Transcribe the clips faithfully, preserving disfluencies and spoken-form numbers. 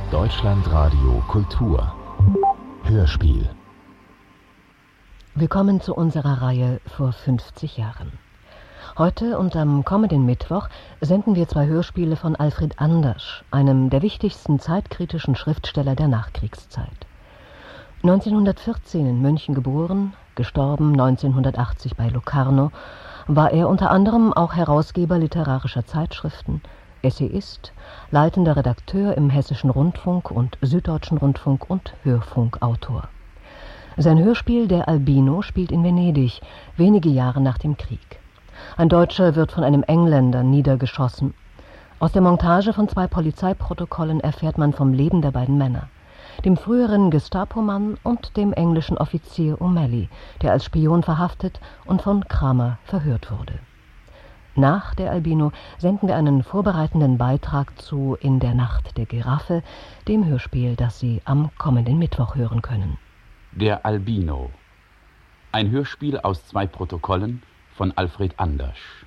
Deutschlandradio Kultur Hörspiel. Willkommen zu unserer Reihe vor fünfzig Jahren. Heute und am kommenden Mittwoch senden wir zwei Hörspiele von Alfred Andersch, einem der wichtigsten zeitkritischen Schriftsteller der Nachkriegszeit. neunzehnhundertvierzehn in München geboren, gestorben neunzehnhundertachtzig bei Locarno, war er unter anderem auch Herausgeber literarischer Zeitschriften, Essayist, leitender Redakteur im Hessischen Rundfunk und Süddeutschen Rundfunk und Hörfunkautor. Sein Hörspiel Der Albino spielt in Venedig, wenige Jahre nach dem Krieg. Ein Deutscher wird von einem Engländer niedergeschossen. Aus der Montage von zwei Polizeiprotokollen erfährt man vom Leben der beiden Männer, dem früheren Gestapo-Mann und dem englischen Offizier O'Malley, der als Spion verhaftet und von Kramer verhört wurde. Nach Der Albino senden wir einen vorbereitenden Beitrag zu In der Nacht der Giraffe, dem Hörspiel, das Sie am kommenden Mittwoch hören können. Der Albino. Ein Hörspiel aus zwei Protokollen von Alfred Andersch.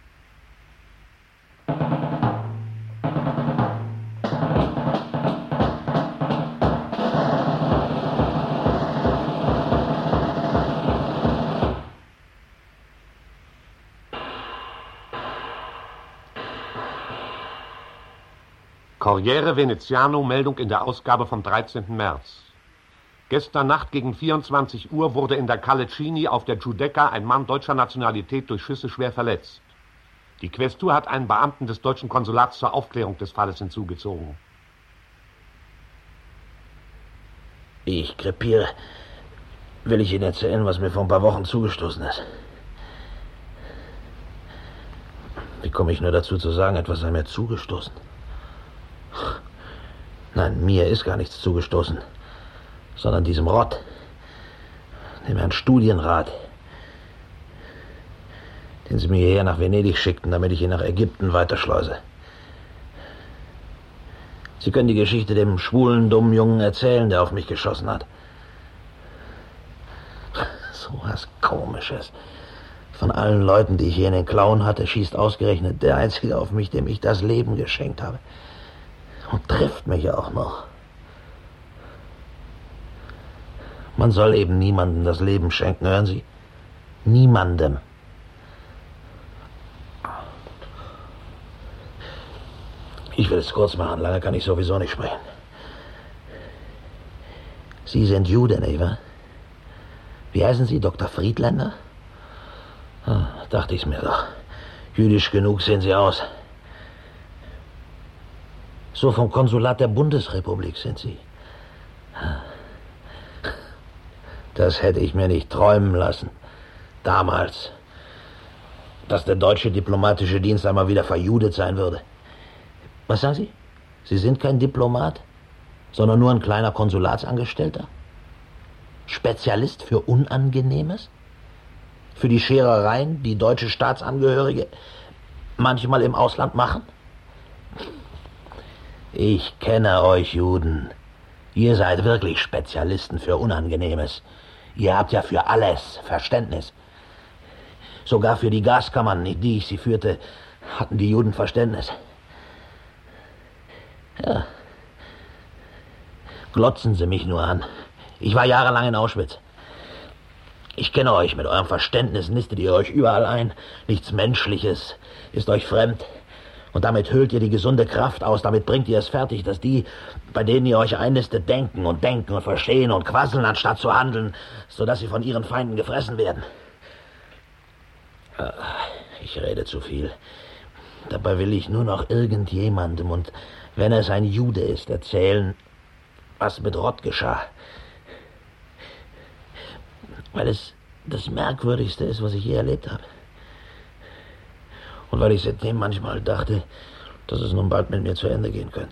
Corriere Veneziano, Meldung in der Ausgabe vom dreizehnten März. Gestern Nacht gegen vierundzwanzig Uhr wurde in der Calle Cini auf der Giudecca ein Mann deutscher Nationalität durch Schüsse schwer verletzt. Die Questur hat einen Beamten des deutschen Konsulats zur Aufklärung des Falles hinzugezogen. Ich krepiere. Will ich Ihnen erzählen, was mir vor ein paar Wochen zugestoßen ist? Wie komme ich nur dazu zu sagen, etwas sei mir zugestoßen? Nein, mir ist gar nichts zugestoßen, sondern diesem Rott, dem Herrn Studienrat, den Sie mir hierher nach Venedig schickten, damit ich ihn nach Ägypten weiterschleuse. Sie können die Geschichte dem schwulen, dummen Jungen erzählen, der auf mich geschossen hat. So was Komisches. Von allen Leuten, die ich hier in den Klauen hatte, schießt ausgerechnet der Einzige auf mich, dem ich das Leben geschenkt habe. Und trifft mich auch noch. Man soll eben niemandem das Leben schenken, hören Sie? Niemandem. Ich will es kurz machen, lange kann ich sowieso nicht sprechen. Sie sind Jude, nicht wahr? Wie heißen Sie, Doktor Friedländer? Ah, dachte ich's mir doch. Jüdisch genug sehen Sie aus. So vom Konsulat der Bundesrepublik sind Sie. Das hätte ich mir nicht träumen lassen. Damals. Dass der deutsche diplomatische Dienst einmal wieder verjudet sein würde. Was sagen Sie? Sie sind kein Diplomat, sondern nur ein kleiner Konsulatsangestellter? Spezialist für Unangenehmes? Für die Scherereien, die deutsche Staatsangehörige manchmal im Ausland machen? Ich kenne euch Juden. Ihr seid wirklich Spezialisten für Unangenehmes. Ihr habt ja für alles Verständnis. Sogar für die Gaskammern, in die ich sie führte, hatten die Juden Verständnis. Ja. Glotzen Sie mich nur an. Ich war jahrelang in Auschwitz. Ich kenne euch, mit eurem Verständnis nistet ihr euch überall ein. Nichts Menschliches ist euch fremd. Und damit höhlt ihr die gesunde Kraft aus, damit bringt ihr es fertig, dass die, bei denen ihr euch einnistet, denken und denken und verstehen und quasseln, anstatt zu handeln, sodass sie von ihren Feinden gefressen werden. Ich rede zu viel. Dabei will ich nur noch irgendjemandem, und wenn es ein Jude ist, erzählen, was mit Rott geschah. Weil es das Merkwürdigste ist, was ich je erlebt habe. Und weil ich seitdem manchmal dachte, dass es nun bald mit mir zu Ende gehen könnte.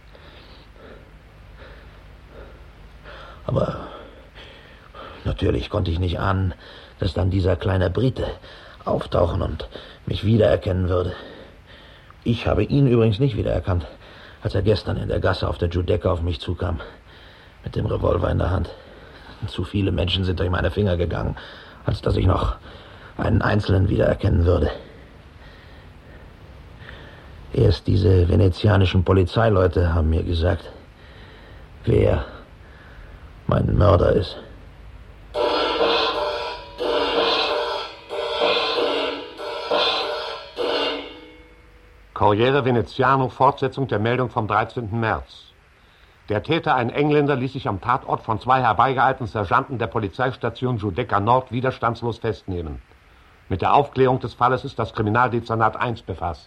Aber natürlich konnte ich nicht ahnen, dass dann dieser kleine Brite auftauchen und mich wiedererkennen würde. Ich habe ihn übrigens nicht wiedererkannt, als er gestern in der Gasse auf der Giudecca auf mich zukam, mit dem Revolver in der Hand. Zu viele Menschen sind durch meine Finger gegangen, als dass ich noch einen Einzelnen wiedererkennen würde. Erst diese venezianischen Polizeileute haben mir gesagt, wer mein Mörder ist. Corriere Veneziano, Fortsetzung der Meldung vom dreizehnten März. Der Täter, ein Engländer, ließ sich am Tatort von zwei herbeigeeilten Sergeanten der Polizeistation Giudecca Nord widerstandslos festnehmen. Mit der Aufklärung des Falles ist das Kriminaldezernat eins befasst.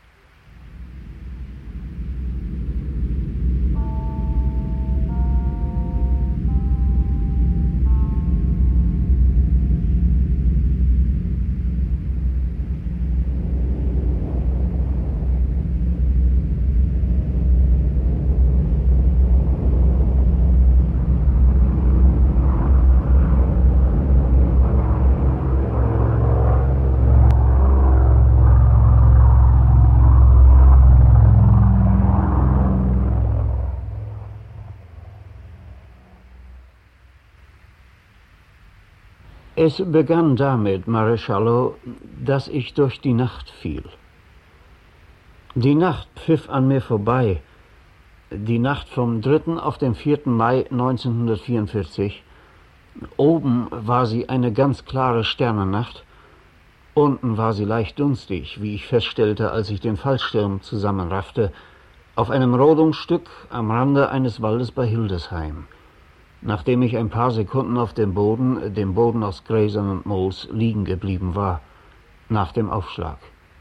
Es begann damit, Maresciallo, dass ich durch die Nacht fiel. Die Nacht pfiff an mir vorbei. Die Nacht vom dritten auf den vierten Mai neunzehnhundertvierundvierzig. Oben war sie eine ganz klare Sternennacht. Unten war sie leicht dunstig, wie ich feststellte, als ich den Fallschirm zusammenraffte, auf einem Rodungsstück am Rande eines Waldes bei Hildesheim. Nachdem ich ein paar Sekunden auf dem Boden, dem Boden aus Gräsern und Moos, liegen geblieben war, nach dem Aufschlag.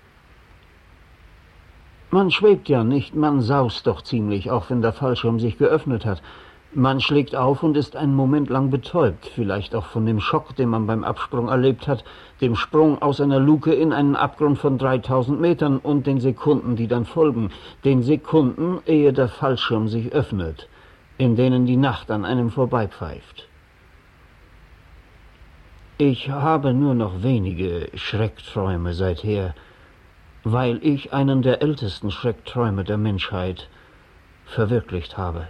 Man schwebt ja nicht, man saust doch ziemlich, auch wenn der Fallschirm sich geöffnet hat. Man schlägt auf und ist einen Moment lang betäubt, vielleicht auch von dem Schock, den man beim Absprung erlebt hat, dem Sprung aus einer Luke in einen Abgrund von dreitausend Metern und den Sekunden, die dann folgen, den Sekunden, ehe der Fallschirm sich öffnet, in denen die Nacht an einem vorbeipfeift. Ich habe nur noch wenige Schreckträume seither, weil ich einen der ältesten Schreckträume der Menschheit verwirklicht habe.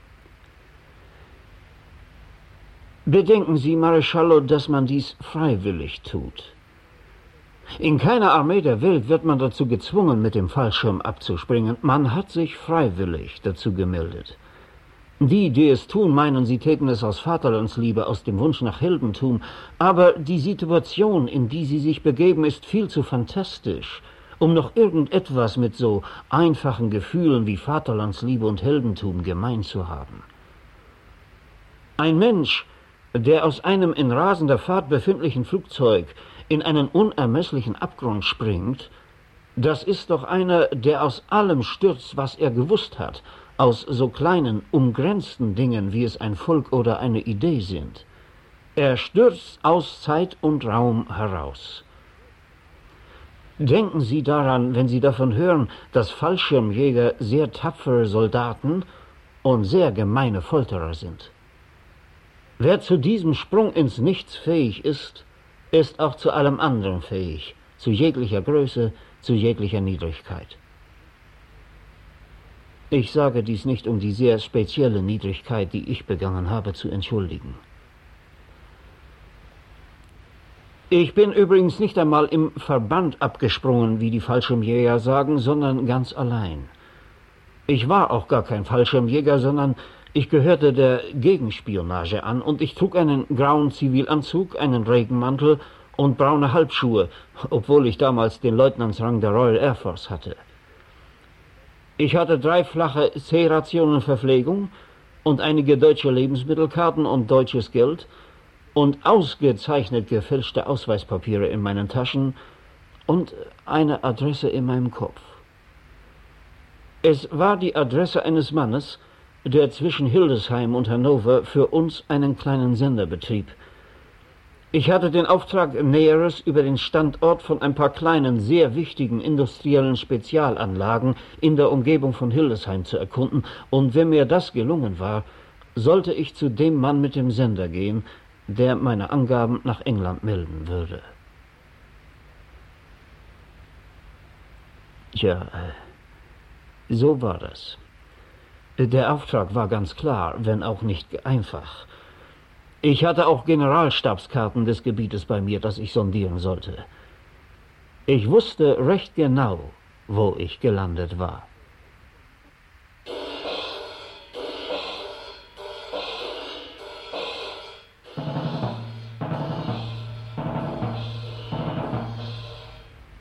Bedenken Sie, Maresciallo, dass man dies freiwillig tut. In keiner Armee der Welt wird man dazu gezwungen, mit dem Fallschirm abzuspringen. Man hat sich freiwillig dazu gemeldet. Die, die es tun, meinen, sie täten es aus Vaterlandsliebe, aus dem Wunsch nach Heldentum. Aber die Situation, in die sie sich begeben, ist viel zu fantastisch, um noch irgendetwas mit so einfachen Gefühlen wie Vaterlandsliebe und Heldentum gemein zu haben. Ein Mensch, der aus einem in rasender Fahrt befindlichen Flugzeug in einen unermesslichen Abgrund springt, das ist doch einer, der aus allem stürzt, was er gewusst hat, aus so kleinen, umgrenzten Dingen, wie es ein Volk oder eine Idee sind. Er stürzt aus Zeit und Raum heraus. Denken Sie daran, wenn Sie davon hören, dass Fallschirmjäger sehr tapfere Soldaten und sehr gemeine Folterer sind. Wer zu diesem Sprung ins Nichts fähig ist, ist auch zu allem anderen fähig, zu jeglicher Größe, zu jeglicher Niedrigkeit. Ich sage dies nicht, um die sehr spezielle Niedrigkeit, die ich begangen habe, zu entschuldigen. Ich bin übrigens nicht einmal im Verband abgesprungen, wie die Fallschirmjäger sagen, sondern ganz allein. Ich war auch gar kein Fallschirmjäger, sondern ich gehörte der Gegenspionage an und ich trug einen grauen Zivilanzug, einen Regenmantel und braune Halbschuhe, obwohl ich damals den Leutnantsrang der Royal Air Force hatte. Ich hatte drei flache C-Rationen Verpflegung und einige deutsche Lebensmittelkarten und deutsches Geld und ausgezeichnet gefälschte Ausweispapiere in meinen Taschen und eine Adresse in meinem Kopf. Es war die Adresse eines Mannes, der zwischen Hildesheim und Hannover für uns einen kleinen Sender betrieb. Ich hatte den Auftrag, Näheres über den Standort von ein paar kleinen, sehr wichtigen industriellen Spezialanlagen in der Umgebung von Hildesheim zu erkunden, und wenn mir das gelungen war, sollte ich zu dem Mann mit dem Sender gehen, der meine Angaben nach England melden würde. Tja, so war das. Der Auftrag war ganz klar, wenn auch nicht einfach. Ich hatte auch Generalstabskarten des Gebietes bei mir, das ich sondieren sollte. Ich wusste recht genau, wo ich gelandet war.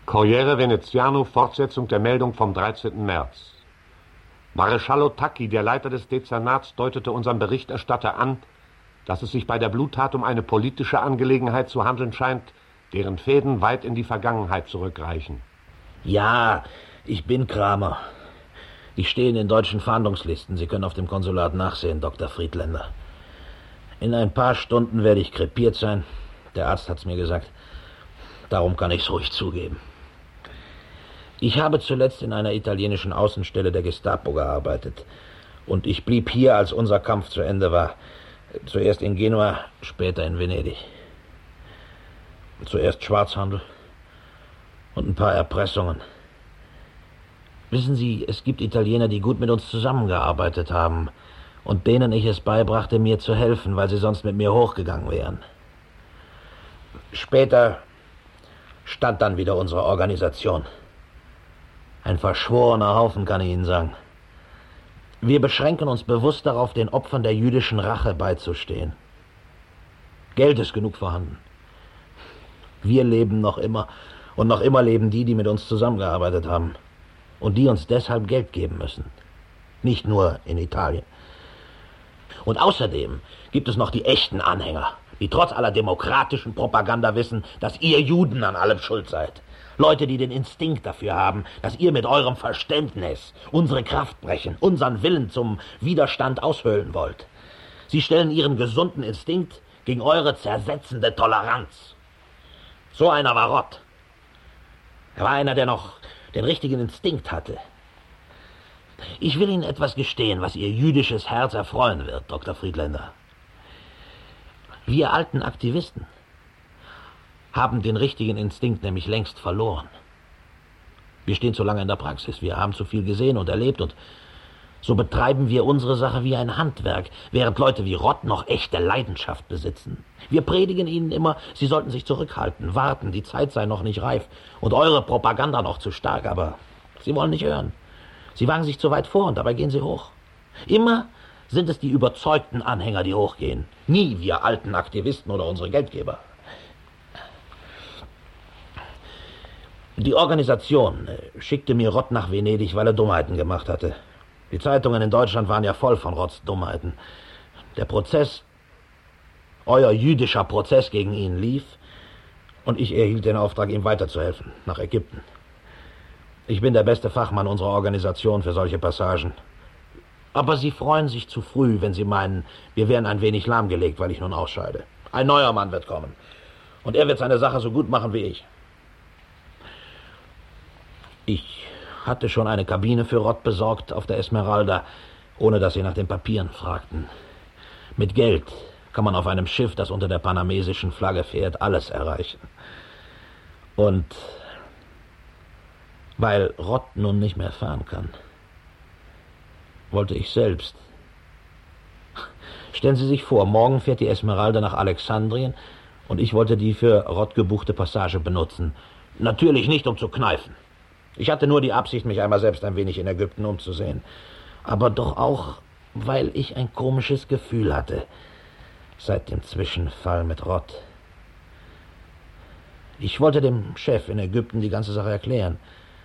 Corriere Veneziano, Fortsetzung der Meldung vom dreizehnten März. Mareschallo Tacchi, der Leiter des Dezernats, deutete unserem Berichterstatter an, dass es sich bei der Bluttat um eine politische Angelegenheit zu handeln scheint, deren Fäden weit in die Vergangenheit zurückreichen. Ja, ich bin Kramer. Ich stehe in den deutschen Fahndungslisten. Sie können auf dem Konsulat nachsehen, Doktor Friedländer. In ein paar Stunden werde ich krepiert sein. Der Arzt hat's mir gesagt. Darum kann ich's ruhig zugeben. Ich habe zuletzt in einer italienischen Außenstelle der Gestapo gearbeitet. Und ich blieb hier, als unser Kampf zu Ende war. Zuerst in Genua, später in Venedig. Zuerst Schwarzhandel und ein paar Erpressungen. Wissen Sie, es gibt Italiener, die gut mit uns zusammengearbeitet haben und denen ich es beibrachte, mir zu helfen, weil sie sonst mit mir hochgegangen wären. Später stand dann wieder unsere Organisation. Ein verschworener Haufen, kann ich Ihnen sagen. Wir beschränken uns bewusst darauf, den Opfern der jüdischen Rache beizustehen. Geld ist genug vorhanden. Wir leben noch immer und noch immer leben die, die mit uns zusammengearbeitet haben und die uns deshalb Geld geben müssen. Nicht nur in Italien. Und außerdem gibt es noch die echten Anhänger, die trotz aller demokratischen Propaganda wissen, dass ihr Juden an allem schuld seid. Leute, die den Instinkt dafür haben, dass ihr mit eurem Verständnis unsere Kraft brechen, unseren Willen zum Widerstand aushöhlen wollt. Sie stellen ihren gesunden Instinkt gegen eure zersetzende Toleranz. So einer war Rott. Er war einer, der noch den richtigen Instinkt hatte. Ich will Ihnen etwas gestehen, was Ihr jüdisches Herz erfreuen wird, Doktor Friedländer. Wir alten Aktivisten haben den richtigen Instinkt nämlich längst verloren. Wir stehen zu lange in der Praxis, wir haben zu viel gesehen und erlebt und so betreiben wir unsere Sache wie ein Handwerk, während Leute wie Rott noch echte Leidenschaft besitzen. Wir predigen ihnen immer, sie sollten sich zurückhalten, warten, die Zeit sei noch nicht reif und eure Propaganda noch zu stark, aber sie wollen nicht hören. Sie wagen sich zu weit vor und dabei gehen sie hoch. Immer sind es die überzeugten Anhänger, die hochgehen, nie wir alten Aktivisten oder unsere Geldgeber. Die Organisation schickte mir Rott nach Venedig, weil er Dummheiten gemacht hatte. Die Zeitungen in Deutschland waren ja voll von Rotts Dummheiten. Der Prozess, euer jüdischer Prozess gegen ihn lief und ich erhielt den Auftrag, ihm weiterzuhelfen, nach Ägypten. Ich bin der beste Fachmann unserer Organisation für solche Passagen. Aber Sie freuen sich zu früh, wenn Sie meinen, wir wären ein wenig lahmgelegt, weil ich nun ausscheide. Ein neuer Mann wird kommen und er wird seine Sache so gut machen wie ich. Ich hatte schon eine Kabine für Rott besorgt auf der Esmeralda, ohne dass sie nach den Papieren fragten. Mit Geld kann man auf einem Schiff, das unter der panamesischen Flagge fährt, alles erreichen. Und weil Rott nun nicht mehr fahren kann, wollte ich selbst. Stellen Sie sich vor, morgen fährt die Esmeralda nach Alexandrien und ich wollte die für Rott gebuchte Passage benutzen. Natürlich nicht, um zu kneifen. Ich hatte nur die Absicht, mich einmal selbst ein wenig in Ägypten umzusehen. Aber doch auch, weil ich ein komisches Gefühl hatte, seit dem Zwischenfall mit Rott. Ich wollte dem Chef in Ägypten die ganze Sache erklären.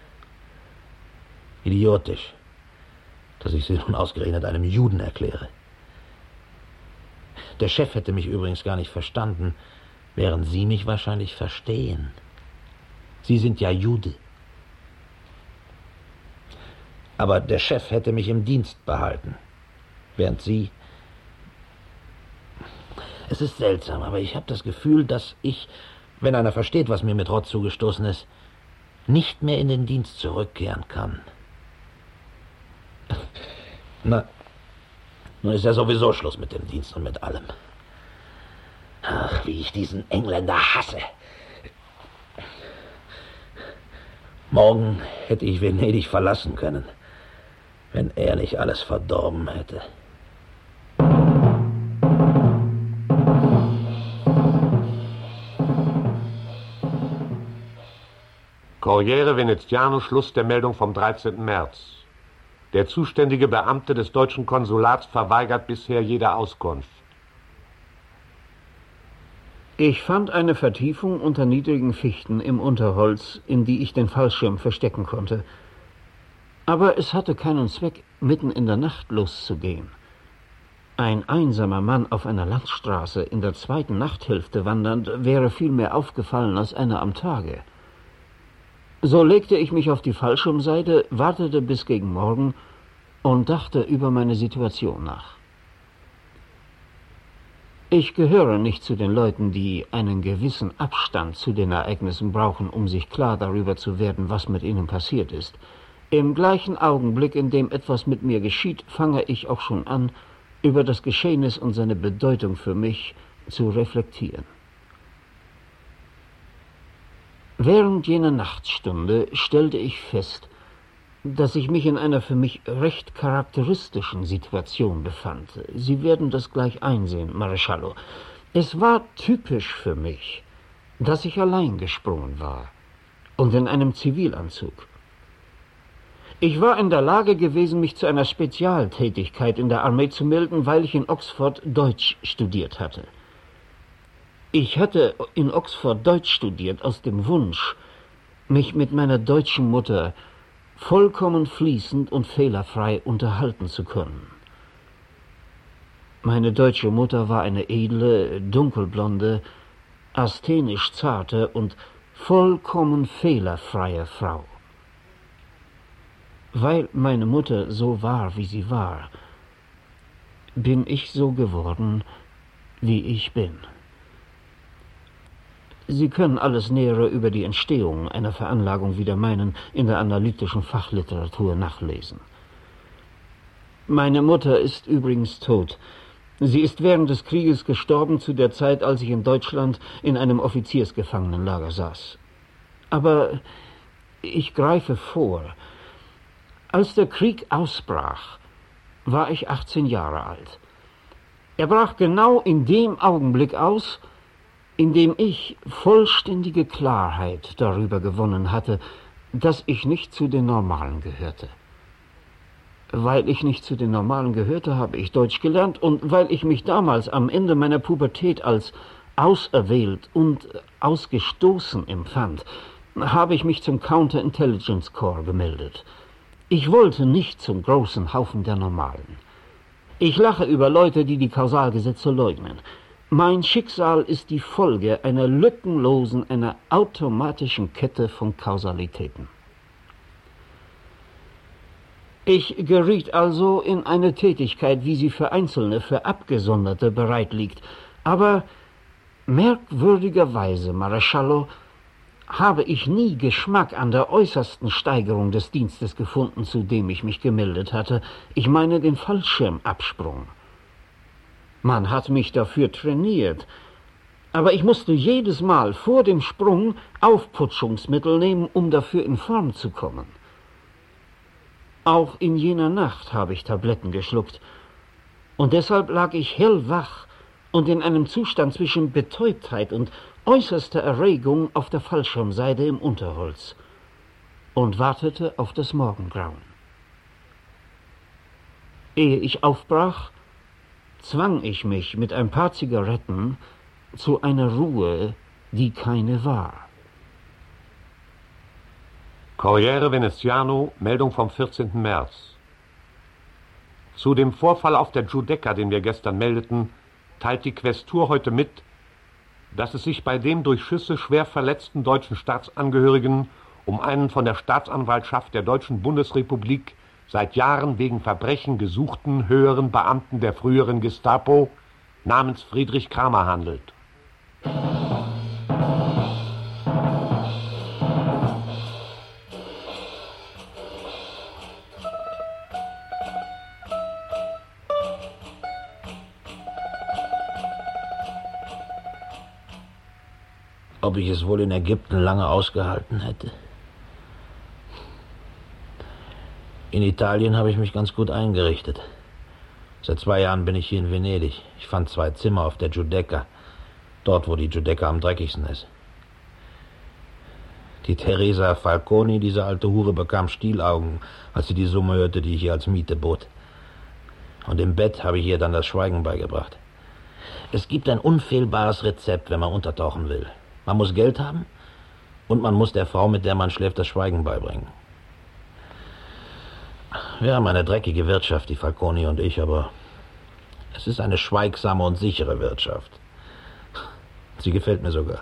Idiotisch, dass ich sie nun ausgerechnet einem Juden erkläre. Der Chef hätte mich übrigens gar nicht verstanden, während Sie mich wahrscheinlich verstehen. Sie sind ja Jude. Aber der Chef hätte mich im Dienst behalten, während Sie... Es ist seltsam, aber ich habe das Gefühl, dass ich, wenn einer versteht, was mir mit Rott zugestoßen ist, nicht mehr in den Dienst zurückkehren kann. Na, nun ist ja sowieso Schluss mit dem Dienst und mit allem. Ach, wie ich diesen Engländer hasse. Morgen hätte ich Venedig verlassen können, wenn er nicht alles verdorben hätte. Corriere Veneziano, Schluss der Meldung vom dreizehnten März. Der zuständige Beamte des deutschen Konsulats verweigert bisher jede Auskunft. Ich fand eine Vertiefung unter niedrigen Fichten im Unterholz, in die ich den Fallschirm verstecken konnte. Aber es hatte keinen Zweck, mitten in der Nacht loszugehen. Ein einsamer Mann auf einer Landstraße in der zweiten Nachthälfte wandernd wäre viel mehr aufgefallen als einer am Tage. So legte ich mich auf die Fallschirmseite, wartete bis gegen Morgen und dachte über meine Situation nach. Ich gehöre nicht zu den Leuten, die einen gewissen Abstand zu den Ereignissen brauchen, um sich klar darüber zu werden, was mit ihnen passiert ist. Im gleichen Augenblick, in dem etwas mit mir geschieht, fange ich auch schon an, über das Geschehnis und seine Bedeutung für mich zu reflektieren. Während jener Nachtstunde stellte ich fest, dass ich mich in einer für mich recht charakteristischen Situation befand. Sie werden das gleich einsehen, Maresciallo. Es war typisch für mich, dass ich allein gesprungen war und in einem Zivilanzug. Ich war in der Lage gewesen, mich zu einer Spezialtätigkeit in der Armee zu melden, weil ich in Oxford Deutsch studiert hatte. Ich hatte in Oxford Deutsch studiert aus dem Wunsch, mich mit meiner deutschen Mutter vollkommen fließend und fehlerfrei unterhalten zu können. Meine deutsche Mutter war eine edle, dunkelblonde, asthenisch zarte und vollkommen fehlerfreie Frau. Weil meine Mutter so war, wie sie war, bin ich so geworden, wie ich bin. Sie können alles Nähere über die Entstehung einer Veranlagung wie der meinen in der analytischen Fachliteratur nachlesen. Meine Mutter ist übrigens tot. Sie ist während des Krieges gestorben, zu der Zeit, als ich in Deutschland in einem Offiziersgefangenenlager saß. Aber ich greife vor. Als der Krieg ausbrach, war ich achtzehn Jahre alt. Er brach genau in dem Augenblick aus, in dem ich vollständige Klarheit darüber gewonnen hatte, dass ich nicht zu den Normalen gehörte. Weil ich nicht zu den Normalen gehörte, habe ich Deutsch gelernt, und weil ich mich damals am Ende meiner Pubertät als auserwählt und ausgestoßen empfand, habe ich mich zum Counterintelligence Corps gemeldet. Ich wollte nicht zum großen Haufen der Normalen. Ich lache über Leute, die die Kausalgesetze leugnen. Mein Schicksal ist die Folge einer lückenlosen, einer automatischen Kette von Kausalitäten. Ich geriet also in eine Tätigkeit, wie sie für Einzelne, für Abgesonderte bereit liegt. Aber merkwürdigerweise, Maresciallo, habe ich nie Geschmack an der äußersten Steigerung des Dienstes gefunden, zu dem ich mich gemeldet hatte. Ich meine den Fallschirmabsprung. Man hat mich dafür trainiert, aber ich musste jedes Mal vor dem Sprung Aufputschungsmittel nehmen, um dafür in Form zu kommen. Auch in jener Nacht habe ich Tabletten geschluckt, und deshalb lag ich hellwach und in einem Zustand zwischen Betäubtheit und äußerster Erregung auf der Fallschirmseite im Unterholz und wartete auf das Morgengrauen. Ehe ich aufbrach, zwang ich mich mit ein paar Zigaretten zu einer Ruhe, die keine war. Corriere Veneziano, Meldung vom vierzehnten März. Zu dem Vorfall auf der Giudecca, den wir gestern meldeten, teilt die Questur heute mit, dass es sich bei dem durch Schüsse schwer verletzten deutschen Staatsangehörigen um einen von der Staatsanwaltschaft der Deutschen Bundesrepublik seit Jahren wegen Verbrechen gesuchten höheren Beamten der früheren Gestapo namens Friedrich Kramer handelt. Ob ich es wohl in Ägypten lange ausgehalten hätte? In Italien habe ich mich ganz gut eingerichtet. Seit zwei Jahren bin ich hier in Venedig. Ich fand zwei Zimmer auf der Giudecca, dort, wo die Giudecca am dreckigsten ist. Die Teresa Falconi, diese alte Hure, bekam Stielaugen, als sie die Summe hörte, die ich ihr als Miete bot. Und im Bett habe ich ihr dann das Schweigen beigebracht. Es gibt ein unfehlbares Rezept, wenn man untertauchen will. Man muss Geld haben und man muss der Frau, mit der man schläft, das Schweigen beibringen. Wir haben eine dreckige Wirtschaft, die Falconi und ich, aber es ist eine schweigsame und sichere Wirtschaft. Sie gefällt mir sogar.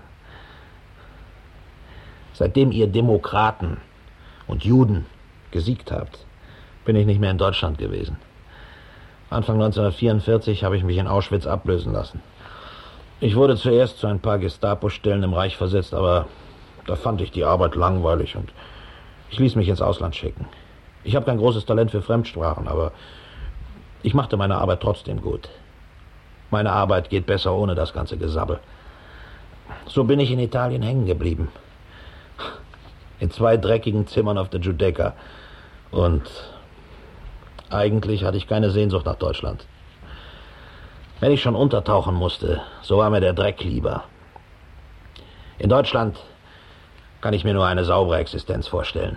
Seitdem ihr Demokraten und Juden gesiegt habt, bin ich nicht mehr in Deutschland gewesen. Anfang neunzehnhundertvierundvierzig habe ich mich in Auschwitz ablösen lassen. Ich wurde zuerst zu ein paar Gestapo-Stellen im Reich versetzt, aber da fand ich die Arbeit langweilig und ich ließ mich ins Ausland schicken. Ich habe kein großes Talent für Fremdsprachen, aber ich machte meine Arbeit trotzdem gut. Meine Arbeit geht besser ohne das ganze Gesabbel. So bin ich in Italien hängen geblieben. In zwei dreckigen Zimmern auf der Giudecca. Und eigentlich hatte ich keine Sehnsucht nach Deutschland. Wenn ich schon untertauchen musste, so war mir der Dreck lieber. In Deutschland kann ich mir nur eine saubere Existenz vorstellen.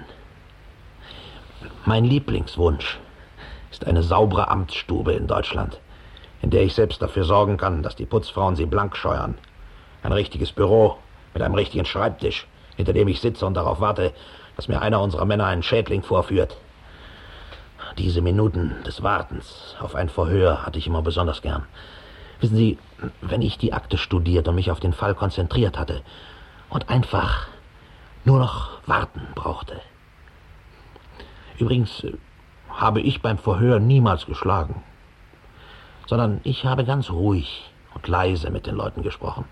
Mein Lieblingswunsch ist eine saubere Amtsstube in Deutschland, in der ich selbst dafür sorgen kann, dass die Putzfrauen sie blank scheuern. Ein richtiges Büro mit einem richtigen Schreibtisch, hinter dem ich sitze und darauf warte, dass mir einer unserer Männer einen Schädling vorführt. Diese Minuten des Wartens auf ein Verhör hatte ich immer besonders gern. Wissen Sie, wenn ich die Akte studiert und mich auf den Fall konzentriert hatte und einfach nur noch warten brauchte. Übrigens habe ich beim Verhör niemals geschlagen, sondern ich habe ganz ruhig und leise mit den Leuten gesprochen.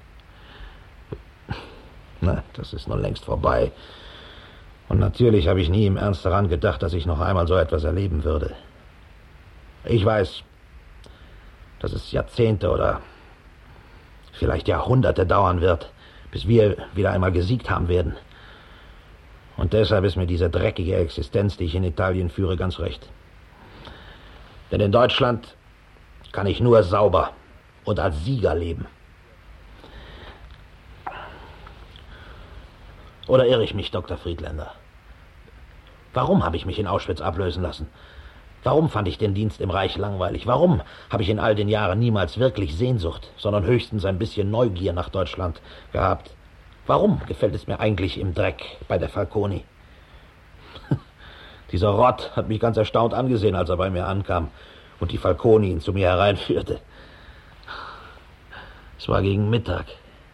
Na, das ist nun längst vorbei. Und natürlich habe ich nie im Ernst daran gedacht, dass ich noch einmal so etwas erleben würde. Ich weiß, dass es Jahrzehnte oder vielleicht Jahrhunderte dauern wird, bis wir wieder einmal gesiegt haben werden. Und deshalb ist mir diese dreckige Existenz, die ich in Italien führe, ganz recht. Denn in Deutschland kann ich nur sauber und als Sieger leben. Oder irre ich mich, Doktor Friedländer? Warum habe ich mich in Auschwitz ablösen lassen? Warum fand ich den Dienst im Reich langweilig? Warum habe ich in all den Jahren niemals wirklich Sehnsucht, sondern höchstens ein bisschen Neugier nach Deutschland gehabt? Warum gefällt es mir eigentlich im Dreck bei der Falconi? Dieser Rott hat mich ganz erstaunt angesehen, als er bei mir ankam und die Falconi ihn zu mir hereinführte. Es war gegen Mittag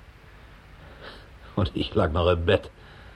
und ich lag noch im Bett.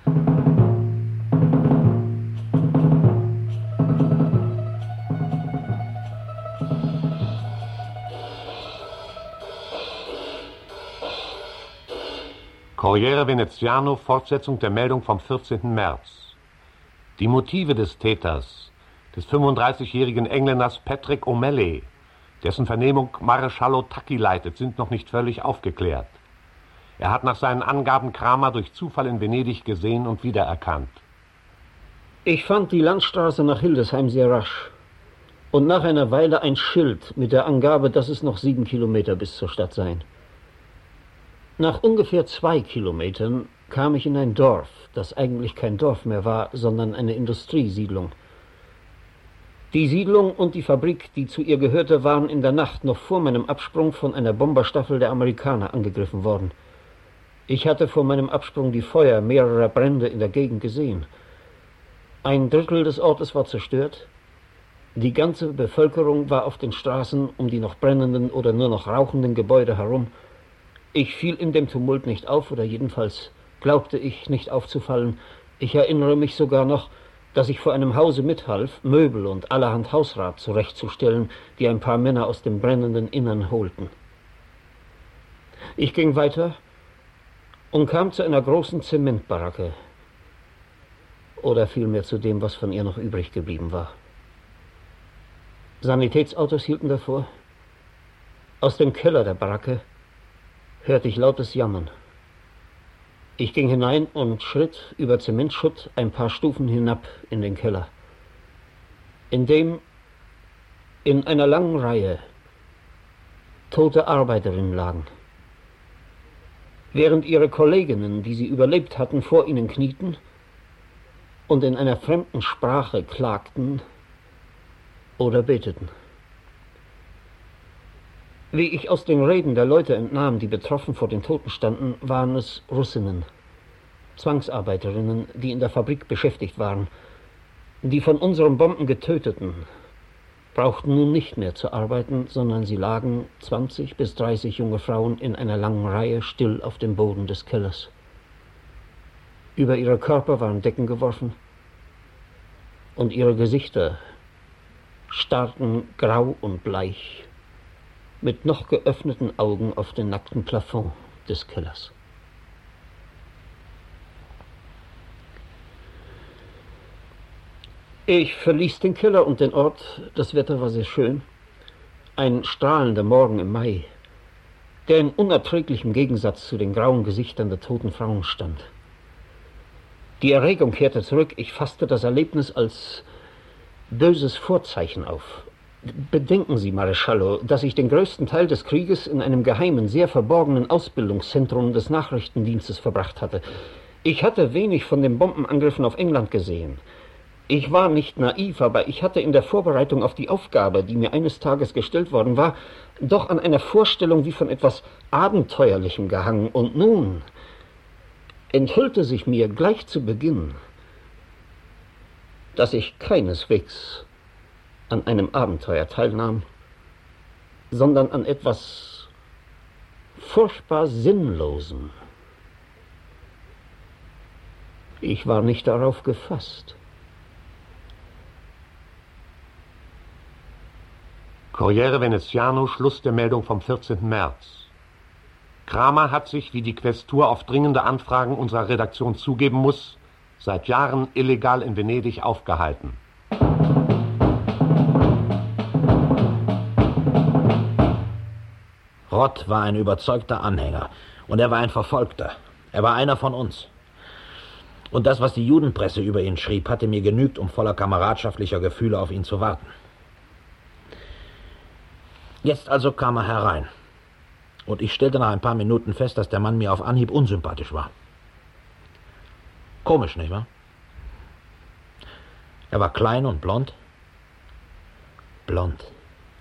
Corriere Veneziano, Fortsetzung der Meldung vom vierzehnten März. Die Motive des Täters, des fünfunddreißigjährigen Engländers Patrick O'Malley, dessen Vernehmung Maresciallo Tacchi leitet, sind noch nicht völlig aufgeklärt. Er hat nach seinen Angaben Kramer durch Zufall in Venedig gesehen und wiedererkannt. Ich fand die Landstraße nach Hildesheim sehr rasch. Und nach einer Weile ein Schild mit der Angabe, dass es noch sieben Kilometer bis zur Stadt seien. Nach ungefähr zwei Kilometern kam ich in ein Dorf, das eigentlich kein Dorf mehr war, sondern eine Industriesiedlung. Die Siedlung und die Fabrik, die zu ihr gehörte, waren in der Nacht noch vor meinem Absprung von einer Bomberstaffel der Amerikaner angegriffen worden. Ich hatte vor meinem Absprung die Feuer mehrerer Brände in der Gegend gesehen. Ein Drittel des Ortes war zerstört. Die ganze Bevölkerung war auf den Straßen um die noch brennenden oder nur noch rauchenden Gebäude herum. Ich fiel in dem Tumult nicht auf, oder jedenfalls glaubte ich nicht aufzufallen. Ich erinnere mich sogar noch, dass ich vor einem Hause mithalf, Möbel und allerhand Hausrat zurechtzustellen, die ein paar Männer aus dem brennenden Innern holten. Ich ging weiter und kam zu einer großen Zementbaracke, oder vielmehr zu dem, was von ihr noch übrig geblieben war. Sanitätsautos hielten davor. Aus dem Keller der Baracke hörte ich lautes Jammern. Ich ging hinein und schritt über Zementschutt ein paar Stufen hinab in den Keller, in dem in einer langen Reihe tote Arbeiterinnen lagen, während ihre Kolleginnen, die sie überlebt hatten, vor ihnen knieten und in einer fremden Sprache klagten oder beteten. Wie ich aus den Reden der Leute entnahm, die betroffen vor den Toten standen, waren es Russinnen, Zwangsarbeiterinnen, die in der Fabrik beschäftigt waren. Die von unseren Bomben Getöteten brauchten nun nicht mehr zu arbeiten, sondern sie lagen, zwanzig bis dreißig junge Frauen, in einer langen Reihe still auf dem Boden des Kellers. Über ihre Körper waren Decken geworfen und ihre Gesichter starrten grau und bleich mit noch geöffneten Augen auf den nackten Plafond des Kellers. Ich verließ den Keller und den Ort. Das Wetter war sehr schön. Ein strahlender Morgen im Mai, der in unerträglichem Gegensatz zu den grauen Gesichtern der toten Frauen stand. Die Erregung kehrte zurück. Ich fasste das Erlebnis als böses Vorzeichen auf. Bedenken Sie, Mareschallo, dass ich den größten Teil des Krieges in einem geheimen, sehr verborgenen Ausbildungszentrum des Nachrichtendienstes verbracht hatte. Ich hatte wenig von den Bombenangriffen auf England gesehen. Ich war nicht naiv, aber ich hatte in der Vorbereitung auf die Aufgabe, die mir eines Tages gestellt worden war, doch an einer Vorstellung wie von etwas Abenteuerlichem gehangen. Und nun enthüllte sich mir gleich zu Beginn, dass ich keineswegs an einem Abenteuer teilnahm, sondern an etwas furchtbar Sinnlosem. Ich war nicht darauf gefasst. Corriere Veneziano, Schluss der Meldung vom vierzehnten März. Kramer hat sich, wie die Questur auf dringende Anfragen unserer Redaktion zugeben muss, seit Jahren illegal in Venedig aufgehalten. Rott war ein überzeugter Anhänger und er war ein Verfolgter. Er war einer von uns. Und das, was die Judenpresse über ihn schrieb, hatte mir genügt, um voller kameradschaftlicher Gefühle auf ihn zu warten. Jetzt also kam er herein. Und ich stellte nach ein paar Minuten fest, dass der Mann mir auf Anhieb unsympathisch war. Komisch, nicht wahr? Er war klein und blond. Blond.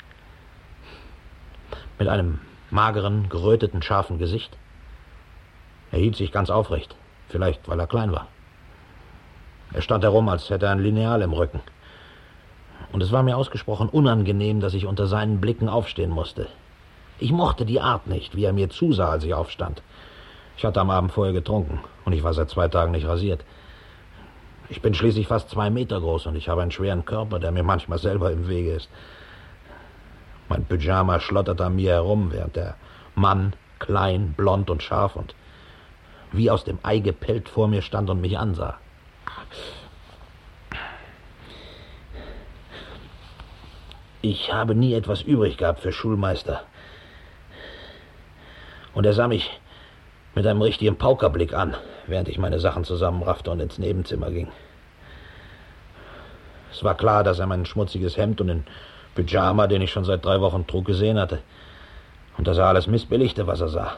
Mit einem mageren, geröteten, scharfen Gesicht. Er hielt sich ganz aufrecht, vielleicht weil er klein war. Er stand herum, als hätte er ein Lineal im Rücken. Und es war mir ausgesprochen unangenehm, dass ich unter seinen Blicken aufstehen musste. Ich mochte die Art nicht, wie er mir zusah, als ich aufstand. Ich hatte am Abend vorher getrunken und ich war seit zwei Tagen nicht rasiert. Ich bin schließlich fast zwei Meter groß und ich habe einen schweren Körper, der mir manchmal selber im Wege ist. Mein Pyjama schlotterte an mir herum, während der Mann, klein, blond und scharf und wie aus dem Ei gepellt vor mir stand und mich ansah. Ich habe nie etwas übrig gehabt für Schulmeister. Und er sah mich mit einem richtigen Paukerblick an, während ich meine Sachen zusammenraffte und ins Nebenzimmer ging. Es war klar, dass er mein schmutziges Hemd und den Pyjama, den ich schon seit drei Wochen trug, gesehen hatte. Und dass er alles missbilligte, was er sah.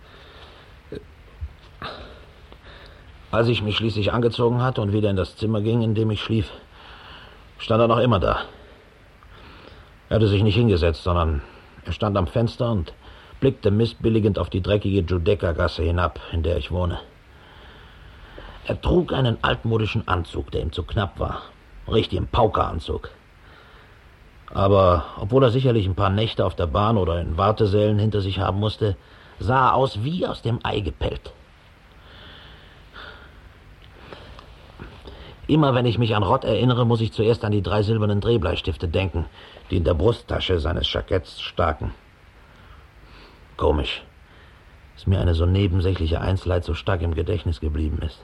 Als ich mich schließlich angezogen hatte und wieder in das Zimmer ging, in dem ich schlief, stand er noch immer da. Er hatte sich nicht hingesetzt, sondern er stand am Fenster und blickte missbilligend auf die dreckige Giudecca-Gasse hinab, in der ich wohne. Er trug einen altmodischen Anzug, der ihm zu knapp war. Richtig ein Paukeranzug. Aber obwohl er sicherlich ein paar Nächte auf der Bahn oder in Wartesälen hinter sich haben musste, sah er aus wie aus dem Ei gepellt. Immer wenn ich mich an Rott erinnere, muss ich zuerst an die drei silbernen Drehbleistifte denken, die in der Brusttasche seines Jacketts staken. Komisch, dass mir eine so nebensächliche Einzelheit so stark im Gedächtnis geblieben ist.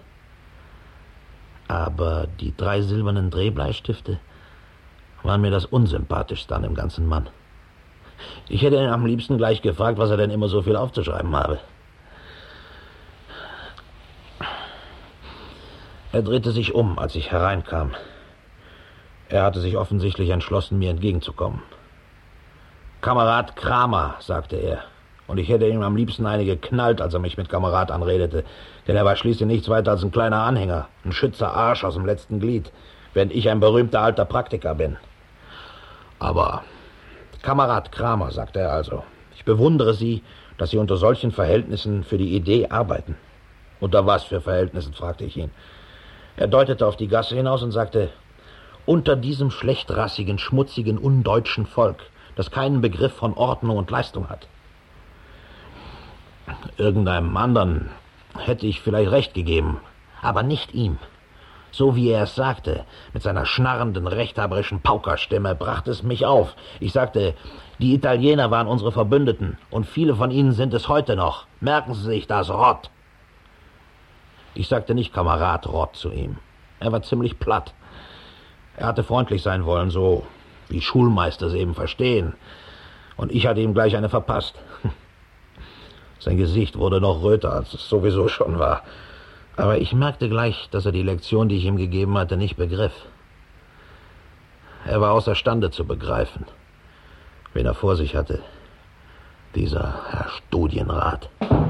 Aber die drei silbernen Drehbleistifte waren mir das Unsympathischste an dem ganzen Mann. Ich hätte ihn am liebsten gleich gefragt, was er denn immer so viel aufzuschreiben habe. Er drehte sich um, als ich hereinkam. Er hatte sich offensichtlich entschlossen, mir entgegenzukommen. »Kamerad Kramer«, sagte er, und ich hätte ihm am liebsten eine geknallt, als er mich mit Kamerad anredete, denn er war schließlich nichts weiter als ein kleiner Anhänger, ein Schützer Arsch aus dem letzten Glied, während ich ein berühmter alter Praktiker bin. Aber »Kamerad Kramer«, sagte er also, Ich bewundere Sie, dass Sie unter solchen Verhältnissen für die Idee arbeiten. Unter was für Verhältnissen, fragte ich ihn. Er deutete auf die Gasse hinaus und sagte, unter diesem schlechtrassigen, schmutzigen, undeutschen Volk, das keinen Begriff von Ordnung und Leistung hat. Irgendeinem anderen hätte ich vielleicht recht gegeben, aber nicht ihm. So wie er es sagte, mit seiner schnarrenden, rechthaberischen Paukerstimme, brachte es mich auf. Ich sagte, die Italiener waren unsere Verbündeten und viele von ihnen sind es heute noch. Merken Sie sich das, Rott. Ich sagte nicht Kamerad Rott zu ihm. Er war ziemlich platt. Er hatte freundlich sein wollen, so wie Schulmeister es eben verstehen. Und ich hatte ihm gleich eine verpasst. Sein Gesicht wurde noch röter, als es sowieso schon war. Aber ich merkte gleich, dass er die Lektion, die ich ihm gegeben hatte, nicht begriff. Er war außerstande zu begreifen, wen er vor sich hatte. Dieser Herr Studienrat.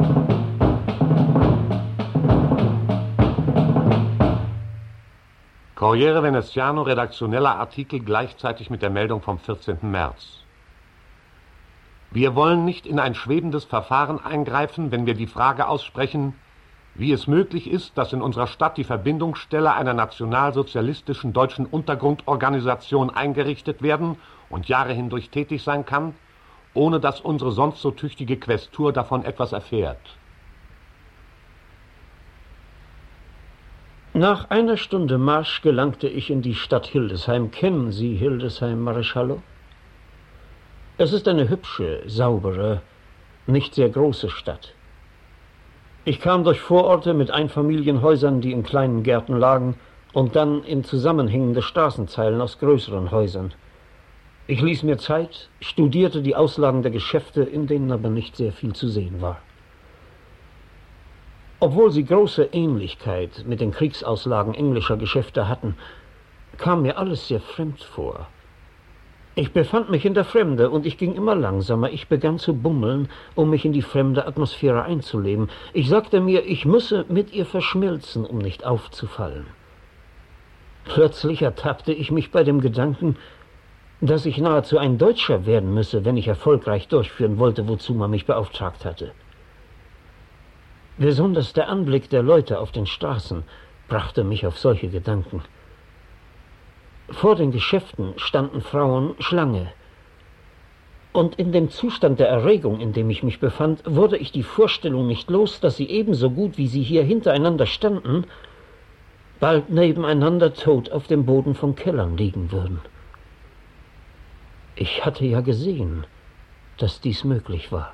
Corriere Veneziano, redaktioneller Artikel gleichzeitig mit der Meldung vom vierzehnten März. Wir wollen nicht in ein schwebendes Verfahren eingreifen, wenn wir die Frage aussprechen, wie es möglich ist, dass in unserer Stadt die Verbindungsstelle einer nationalsozialistischen deutschen Untergrundorganisation eingerichtet werden und Jahre hindurch tätig sein kann, ohne dass unsere sonst so tüchtige Quästur davon etwas erfährt. Nach einer Stunde Marsch gelangte ich in die Stadt Hildesheim. Kennen Sie Hildesheim, Mareschallo? Es ist eine hübsche, saubere, nicht sehr große Stadt. Ich kam durch Vororte mit Einfamilienhäusern, die in kleinen Gärten lagen, und dann in zusammenhängende Straßenzeilen aus größeren Häusern. Ich ließ mir Zeit, studierte die Auslagen der Geschäfte, in denen aber nicht sehr viel zu sehen war. Obwohl sie große Ähnlichkeit mit den Kriegsauslagen englischer Geschäfte hatten, kam mir alles sehr fremd vor. Ich befand mich in der Fremde und ich ging immer langsamer. Ich begann zu bummeln, um mich in die fremde Atmosphäre einzuleben. Ich sagte mir, ich müsse mit ihr verschmilzen, um nicht aufzufallen. Plötzlich ertappte ich mich bei dem Gedanken, dass ich nahezu ein Deutscher werden müsse, wenn ich erfolgreich durchführen wollte, wozu man mich beauftragt hatte. Besonders der Anblick der Leute auf den Straßen brachte mich auf solche Gedanken. Vor den Geschäften standen Frauen Schlange. Und in dem Zustand der Erregung, in dem ich mich befand, wurde ich die Vorstellung nicht los, dass sie ebenso gut, wie sie hier hintereinander standen, bald nebeneinander tot auf dem Boden von Kellern liegen würden. Ich hatte ja gesehen, dass dies möglich war.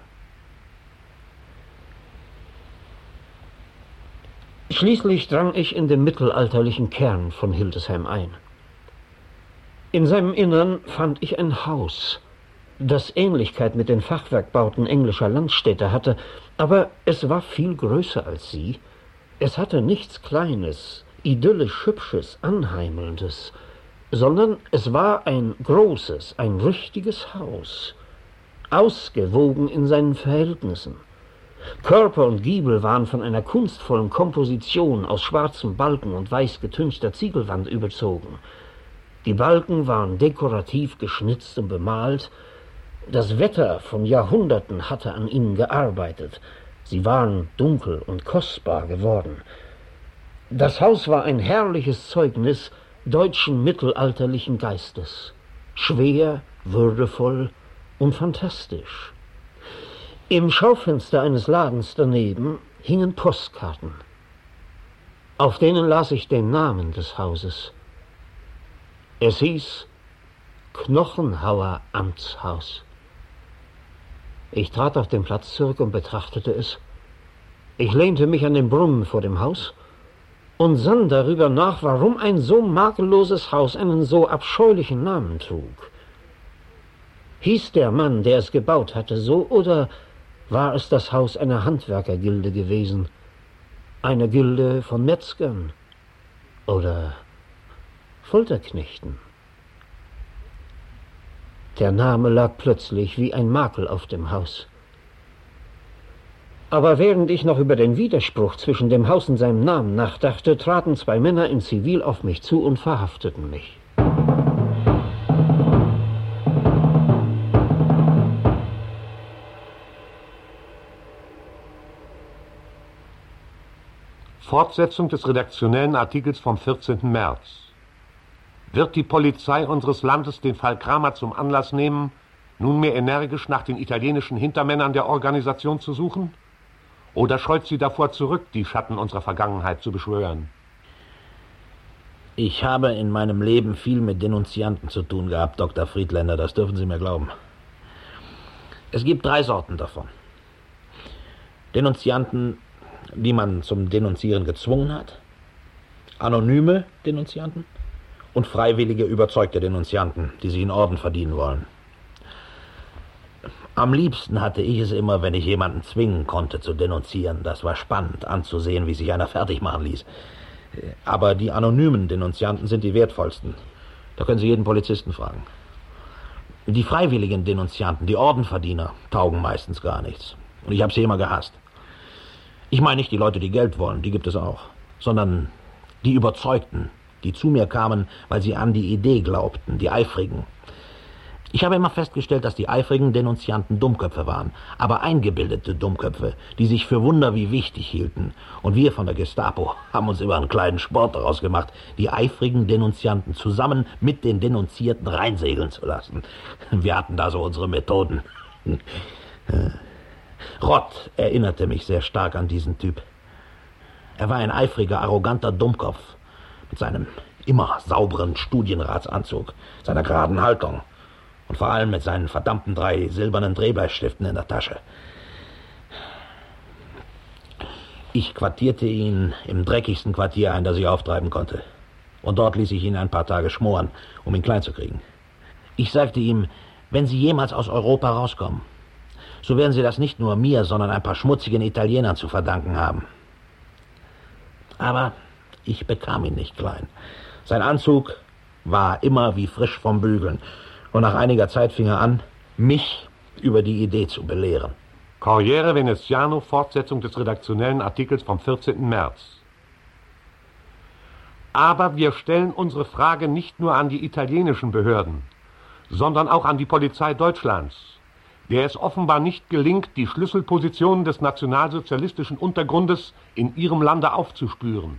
Schließlich drang ich in den mittelalterlichen Kern von Hildesheim ein. In seinem Innern fand ich ein Haus, das Ähnlichkeit mit den Fachwerkbauten englischer Landstädte hatte, aber es war viel größer als sie. Es hatte nichts Kleines, idyllisch Hübsches, Anheimelndes, sondern es war ein großes, ein richtiges Haus, ausgewogen in seinen Verhältnissen. Körper und Giebel waren von einer kunstvollen Komposition aus schwarzen Balken und weiß getünchter Ziegelwand überzogen. Die Balken waren dekorativ geschnitzt und bemalt. Das Wetter von Jahrhunderten hatte an ihnen gearbeitet. Sie waren dunkel und kostbar geworden. Das Haus war ein herrliches Zeugnis deutschen mittelalterlichen Geistes. Schwer, würdevoll und fantastisch. Im Schaufenster eines Ladens daneben hingen Postkarten. Auf denen las ich den Namen des Hauses. Es hieß Knochenhauer Amtshaus. Ich trat auf den Platz zurück und betrachtete es. Ich lehnte mich an den Brunnen vor dem Haus und sann darüber nach, warum ein so makelloses Haus einen so abscheulichen Namen trug. Hieß der Mann, der es gebaut hatte, so, oder war es das Haus einer Handwerkergilde gewesen, einer Gilde von Metzgern oder Folterknechten? Der Name lag plötzlich wie ein Makel auf dem Haus. Aber während ich noch über den Widerspruch zwischen dem Haus und seinem Namen nachdachte, traten zwei Männer in Zivil auf mich zu und verhafteten mich. Fortsetzung des redaktionellen Artikels vom vierzehnten März. Wird die Polizei unseres Landes den Fall Kramer zum Anlass nehmen, nunmehr energisch nach den italienischen Hintermännern der Organisation zu suchen? Oder scheut sie davor zurück, die Schatten unserer Vergangenheit zu beschwören? Ich habe in meinem Leben viel mit Denunzianten zu tun gehabt, Doktor Friedländer, das dürfen Sie mir glauben. Es gibt drei Sorten davon. Denunzianten, die man zum Denunzieren gezwungen hat, anonyme Denunzianten und freiwillige, überzeugte Denunzianten, die sich einen Orden verdienen wollen. Am liebsten hatte ich es immer, wenn ich jemanden zwingen konnte zu denunzieren. Das war spannend anzusehen, wie sich einer fertig machen ließ. Aber die anonymen Denunzianten sind die wertvollsten. Da können Sie jeden Polizisten fragen. Die freiwilligen Denunzianten, die Ordenverdiener, taugen meistens gar nichts. Und ich habe sie immer gehasst. Ich meine nicht die Leute, die Geld wollen, die gibt es auch, sondern die Überzeugten, die zu mir kamen, weil sie an die Idee glaubten, die Eifrigen. Ich habe immer festgestellt, dass die eifrigen Denunzianten Dummköpfe waren, aber eingebildete Dummköpfe, die sich für Wunder wie wichtig hielten. Und wir von der Gestapo haben uns immer einen kleinen Sport daraus gemacht, die eifrigen Denunzianten zusammen mit den Denunzierten reinsegeln zu lassen. Wir hatten da so unsere Methoden. Rott erinnerte mich sehr stark an diesen Typ. Er war ein eifriger, arroganter Dummkopf mit seinem immer sauberen Studienratsanzug, seiner geraden Haltung. Und vor allem mit seinen verdammten drei silbernen Drehbleistiften in der Tasche. Ich quartierte ihn im dreckigsten Quartier ein, das ich auftreiben konnte. Und dort ließ ich ihn ein paar Tage schmoren, um ihn klein zu kriegen. Ich sagte ihm, wenn Sie jemals aus Europa rauskommen, so werden Sie das nicht nur mir, sondern ein paar schmutzigen Italienern zu verdanken haben. Aber ich bekam ihn nicht klein. Sein Anzug war immer wie frisch vom Bügeln. Und nach einiger Zeit fing er an, mich über die Idee zu belehren. Corriere Veneziano, Fortsetzung des redaktionellen Artikels vom vierzehnten März. Aber wir stellen unsere Frage nicht nur an die italienischen Behörden, sondern auch an die Polizei Deutschlands, der es offenbar nicht gelingt, die Schlüsselpositionen des nationalsozialistischen Untergrundes in ihrem Lande aufzuspüren.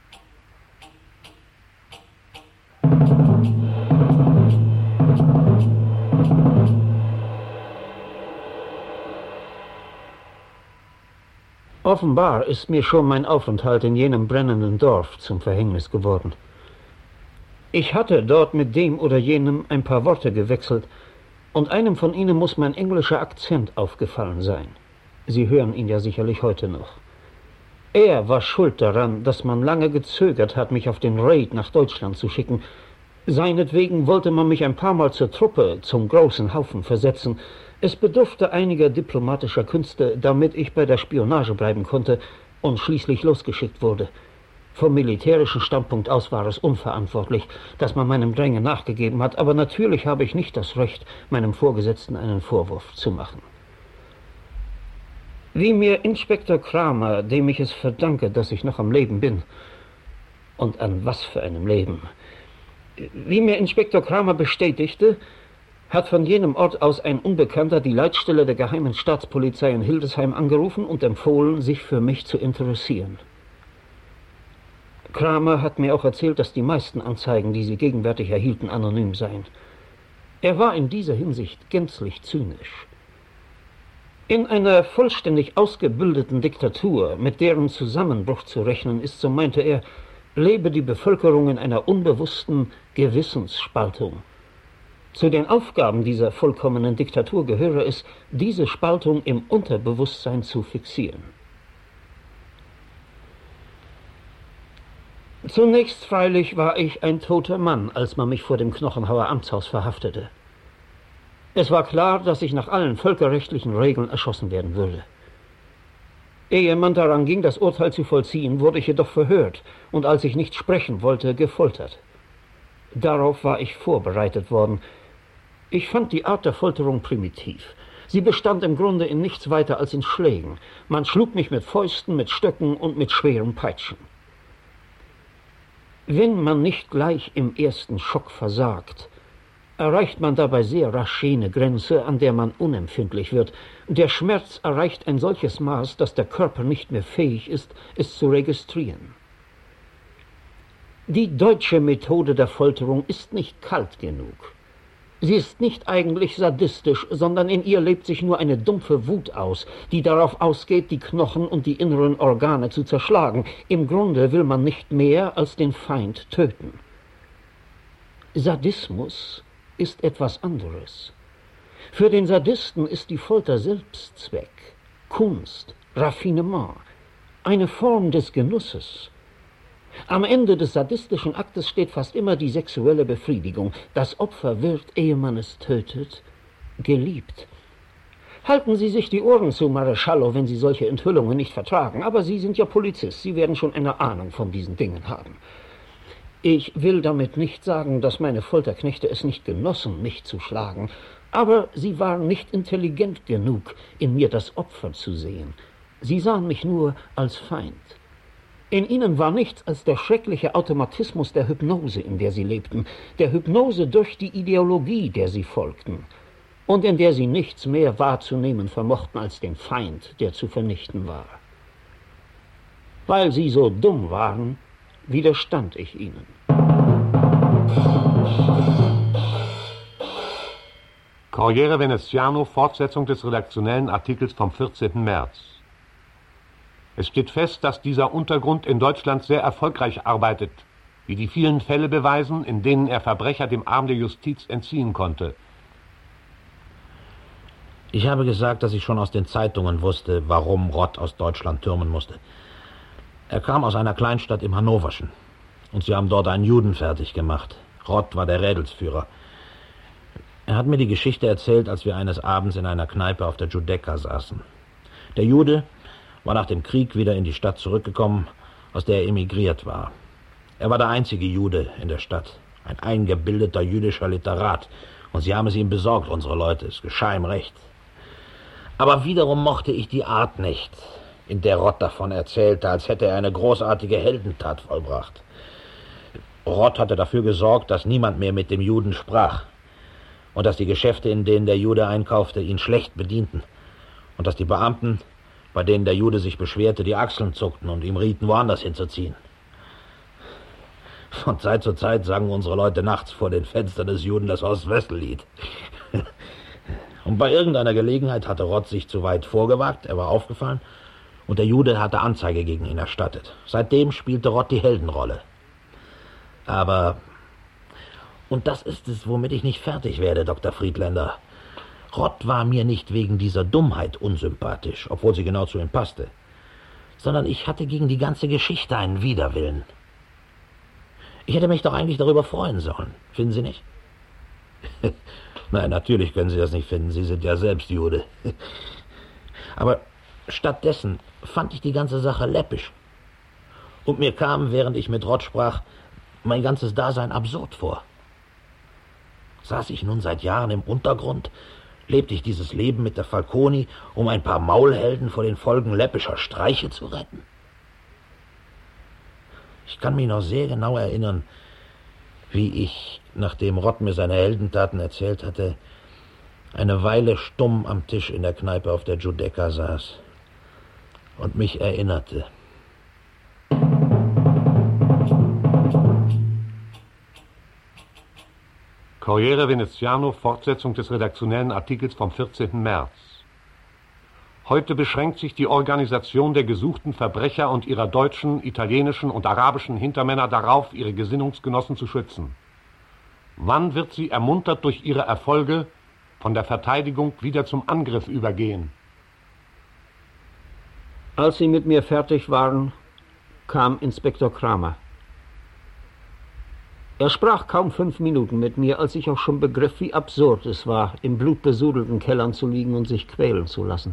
Offenbar ist mir schon mein Aufenthalt in jenem brennenden Dorf zum Verhängnis geworden. Ich hatte dort mit dem oder jenem ein paar Worte gewechselt, und einem von ihnen muss mein englischer Akzent aufgefallen sein. Sie hören ihn ja sicherlich heute noch. Er war schuld daran, dass man lange gezögert hat, mich auf den Raid nach Deutschland zu schicken. Seinetwegen wollte man mich ein paar Mal zur Truppe, zum großen Haufen versetzen. Es bedurfte einiger diplomatischer Künste, damit ich bei der Spionage bleiben konnte und schließlich losgeschickt wurde. Vom militärischen Standpunkt aus war es unverantwortlich, dass man meinem Drängen nachgegeben hat, aber natürlich habe ich nicht das Recht, meinem Vorgesetzten einen Vorwurf zu machen. Wie mir Inspektor Kramer, dem ich es verdanke, dass ich noch am Leben bin, und an was für einem Leben, wie mir Inspektor Kramer bestätigte, hat von jenem Ort aus ein Unbekannter die Leitstelle der Geheimen Staatspolizei in Hildesheim angerufen und empfohlen, sich für mich zu interessieren. Kramer hat mir auch erzählt, dass die meisten Anzeigen, die sie gegenwärtig erhielten, anonym seien. Er war in dieser Hinsicht gänzlich zynisch. In einer vollständig ausgebildeten Diktatur, mit deren Zusammenbruch zu rechnen ist, so meinte er, lebe die Bevölkerung in einer unbewussten Gewissensspaltung. Zu den Aufgaben dieser vollkommenen Diktatur gehöre es, diese Spaltung im Unterbewusstsein zu fixieren. Zunächst freilich war ich ein toter Mann, als man mich vor dem Knochenhauer Amtshaus verhaftete. Es war klar, dass ich nach allen völkerrechtlichen Regeln erschossen werden würde. Ehe man daran ging, das Urteil zu vollziehen, wurde ich jedoch verhört und als ich nicht sprechen wollte, gefoltert. Darauf war ich vorbereitet worden. Ich fand die Art der Folterung primitiv. Sie bestand im Grunde in nichts weiter als in Schlägen. Man schlug mich mit Fäusten, mit Stöcken und mit schweren Peitschen. Wenn man nicht gleich im ersten Schock versagt, erreicht man dabei sehr rasch jene Grenze, an der man unempfindlich wird. Der Schmerz erreicht ein solches Maß, dass der Körper nicht mehr fähig ist, es zu registrieren. Die deutsche Methode der Folterung ist nicht kalt genug. Sie ist nicht eigentlich sadistisch, sondern in ihr lebt sich nur eine dumpfe Wut aus, die darauf ausgeht, die Knochen und die inneren Organe zu zerschlagen. Im Grunde will man nicht mehr als den Feind töten. Sadismus ist etwas anderes. Für den Sadisten ist die Folter Selbstzweck, Kunst, Raffinement, eine Form des Genusses. Am Ende des sadistischen Aktes steht fast immer die sexuelle Befriedigung. Das Opfer wird, ehe man es tötet, geliebt. Halten Sie sich die Ohren zu, Maresciallo, wenn Sie solche Enthüllungen nicht vertragen. Aber Sie sind ja Polizist, Sie werden schon eine Ahnung von diesen Dingen haben. Ich will damit nicht sagen, dass meine Folterknechte es nicht genossen, mich zu schlagen. Aber sie waren nicht intelligent genug, in mir das Opfer zu sehen. Sie sahen mich nur als Feind. In ihnen war nichts als der schreckliche Automatismus der Hypnose, in der sie lebten, der Hypnose durch die Ideologie, der sie folgten, und in der sie nichts mehr wahrzunehmen vermochten als den Feind, der zu vernichten war. Weil sie so dumm waren, widerstand ich ihnen. Corriere Veneziano, Fortsetzung des redaktionellen Artikels vom vierzehnten März. Es steht fest, dass dieser Untergrund in Deutschland sehr erfolgreich arbeitet, wie die vielen Fälle beweisen, in denen er Verbrecher dem Arm der Justiz entziehen konnte. Ich habe gesagt, dass ich schon aus den Zeitungen wusste, warum Rott aus Deutschland türmen musste. Er kam aus einer Kleinstadt im Hannoverschen. Und sie haben dort einen Juden fertig gemacht. Rott war der Rädelsführer. Er hat mir die Geschichte erzählt, als wir eines Abends in einer Kneipe auf der Giudecca saßen. Der Jude war nach dem Krieg wieder in die Stadt zurückgekommen, aus der er emigriert war. Er war der einzige Jude in der Stadt, ein eingebildeter jüdischer Literat. Und sie haben es ihm besorgt, unsere Leute. Es geschah ihm recht. Aber wiederum mochte ich die Art nicht, in der Rott davon erzählte, als hätte er eine großartige Heldentat vollbracht. Rott hatte dafür gesorgt, dass niemand mehr mit dem Juden sprach und dass die Geschäfte, in denen der Jude einkaufte, ihn schlecht bedienten und dass die Beamten, bei denen der Jude sich beschwerte, die Achseln zuckten und ihm rieten, woanders hinzuziehen. Von Zeit zu Zeit sangen unsere Leute nachts vor den Fenstern des Juden das Ost-West-Lied. Und bei irgendeiner Gelegenheit hatte Rott sich zu weit vorgewagt, er war aufgefallen, und der Jude hatte Anzeige gegen ihn erstattet. Seitdem spielte Rott die Heldenrolle. Aber, und das ist es, womit ich nicht fertig werde, Doktor Friedländer, Rott war mir nicht wegen dieser Dummheit unsympathisch, obwohl sie genau zu ihm passte, sondern ich hatte gegen die ganze Geschichte einen Widerwillen. Ich hätte mich doch eigentlich darüber freuen sollen, finden Sie nicht? Nein, natürlich können Sie das nicht finden, Sie sind ja selbst Jude. Aber stattdessen fand ich die ganze Sache läppisch. Und mir kam, während ich mit Rott sprach, mein ganzes Dasein absurd vor. Saß ich nun seit Jahren im Untergrund, lebte ich dieses Leben mit der Falconi, um ein paar Maulhelden vor den Folgen läppischer Streiche zu retten? Ich kann mich noch sehr genau erinnern, wie ich, nachdem Rott mir seine Heldentaten erzählt hatte, eine Weile stumm am Tisch in der Kneipe auf der Giudecca saß und mich erinnerte. Corriere Veneziano, Fortsetzung des redaktionellen Artikels vom vierzehnten März. Heute beschränkt sich die Organisation der gesuchten Verbrecher und ihrer deutschen, italienischen und arabischen Hintermänner darauf, ihre Gesinnungsgenossen zu schützen. Wann wird sie, ermuntert durch ihre Erfolge, von der Verteidigung wieder zum Angriff übergehen? Als sie mit mir fertig waren, kam Inspektor Kramer. Er sprach kaum fünf Minuten mit mir, als ich auch schon begriff, wie absurd es war, in blutbesudelten Kellern zu liegen und sich quälen zu lassen.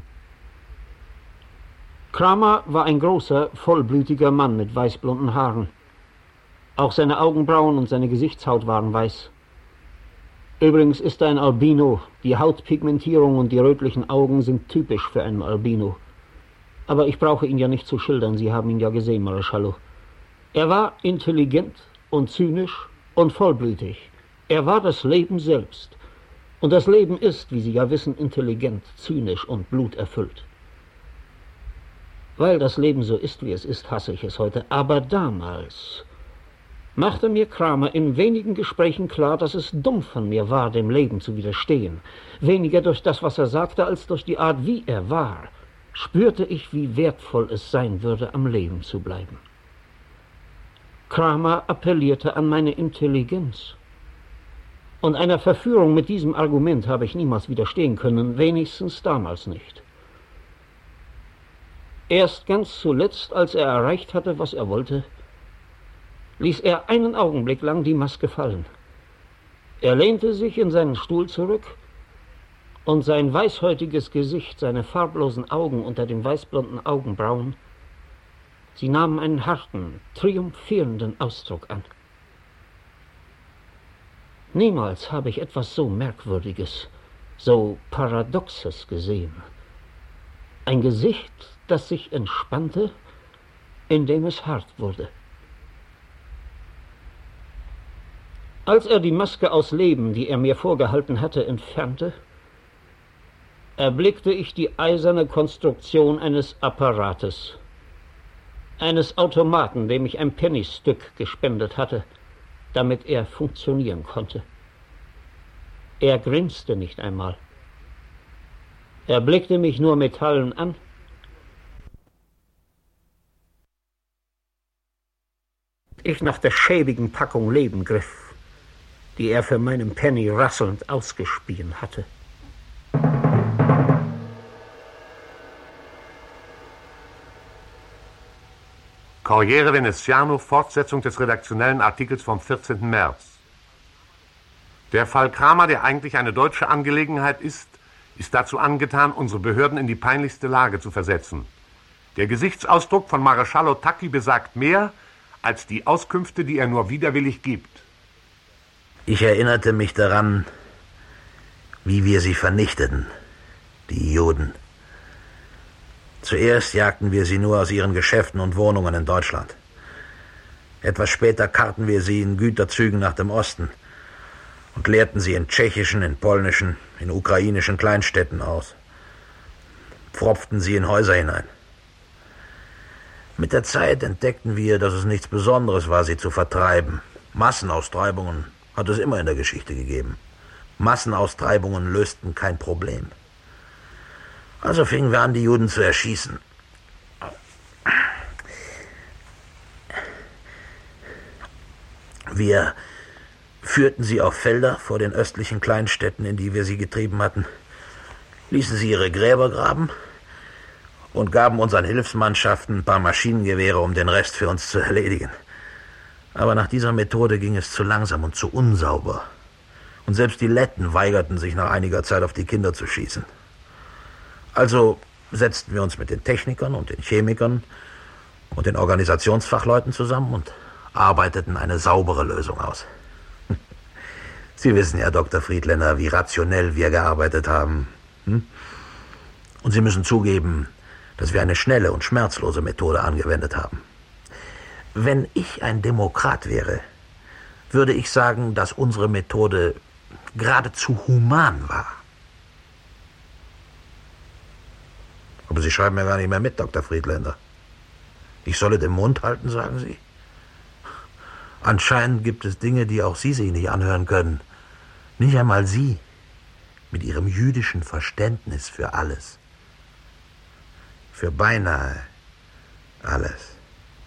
Kramer war ein großer, vollblütiger Mann mit weißblonden Haaren. Auch seine Augenbrauen und seine Gesichtshaut waren weiß. Übrigens ist er ein Albino. Die Hautpigmentierung und die rötlichen Augen sind typisch für einen Albino. Aber ich brauche ihn ja nicht zu schildern, Sie haben ihn ja gesehen, Maresciallo. Er war intelligent und zynisch und vollblütig, Er war das Leben selbst. Und das Leben ist, wie Sie ja wissen, intelligent, zynisch und bluterfüllt. Weil das Leben so ist, wie es ist, hasse ich es heute. Aber damals machte mir Kramer in wenigen Gesprächen klar, dass es dumm von mir war, dem Leben zu widerstehen. Weniger durch das, was er sagte, als durch die Art, wie er war, spürte ich, wie wertvoll es sein würde, am Leben zu bleiben. Kramer appellierte an meine Intelligenz. Und einer Verführung mit diesem Argument habe ich niemals widerstehen können, wenigstens damals nicht. Erst ganz zuletzt, als er erreicht hatte, was er wollte, ließ er einen Augenblick lang die Maske fallen. Er lehnte sich in seinen Stuhl zurück und sein weißhäutiges Gesicht, seine farblosen Augen unter den weißblonden Augenbrauen, sie nahmen einen harten, triumphierenden Ausdruck an. Niemals habe ich etwas so Merkwürdiges, so Paradoxes gesehen. Ein Gesicht, das sich entspannte, indem es hart wurde. Als er die Maske aus Leben, die er mir vorgehalten hatte, entfernte, erblickte ich die eiserne Konstruktion eines Apparates, eines Automaten, dem ich ein Pennystück gespendet hatte, damit er funktionieren konnte. Er grinste nicht einmal. Er blickte mich nur metallen an. Ich nach der schäbigen Packung Leben griff, die er für meinen Penny rasselnd ausgespien hatte. Corriere Veneziano, Fortsetzung des redaktionellen Artikels vom vierzehnten März. Der Fall Kramer, der eigentlich eine deutsche Angelegenheit ist, ist dazu angetan, unsere Behörden in die peinlichste Lage zu versetzen. Der Gesichtsausdruck von Maresciallo Tacchi besagt mehr als die Auskünfte, die er nur widerwillig gibt. Ich erinnerte mich daran, wie wir sie vernichteten, die Juden. Zuerst jagten wir sie nur aus ihren Geschäften und Wohnungen in Deutschland. Etwas später karrten wir sie in Güterzügen nach dem Osten und leerten sie in tschechischen, in polnischen, in ukrainischen Kleinstädten aus. Pfropften sie in Häuser hinein. Mit der Zeit entdeckten wir, dass es nichts Besonderes war, sie zu vertreiben. Massenaustreibungen hat es immer in der Geschichte gegeben. Massenaustreibungen lösten kein Problem. Also fingen wir an, die Juden zu erschießen. Wir führten sie auf Felder vor den östlichen Kleinstädten, in die wir sie getrieben hatten, ließen sie ihre Gräber graben und gaben unseren Hilfsmannschaften ein paar Maschinengewehre, um den Rest für uns zu erledigen. Aber nach dieser Methode ging es zu langsam und zu unsauber. Und selbst die Letten weigerten sich nach einiger Zeit auf die Kinder zu schießen. Also setzten wir uns mit den Technikern und den Chemikern und den Organisationsfachleuten zusammen und arbeiteten eine saubere Lösung aus. Sie wissen ja, Doktor Friedländer, wie rationell wir gearbeitet haben. Hm? Und Sie müssen zugeben, dass wir eine schnelle und schmerzlose Methode angewendet haben. Wenn ich ein Demokrat wäre, würde ich sagen, dass unsere Methode geradezu human war. Aber Sie schreiben ja gar nicht mehr mit, Doktor Friedländer. Ich solle den Mund halten, sagen Sie? Anscheinend gibt es Dinge, die auch Sie sich nicht anhören können. Nicht einmal Sie, mit Ihrem jüdischen Verständnis für alles. Für beinahe alles.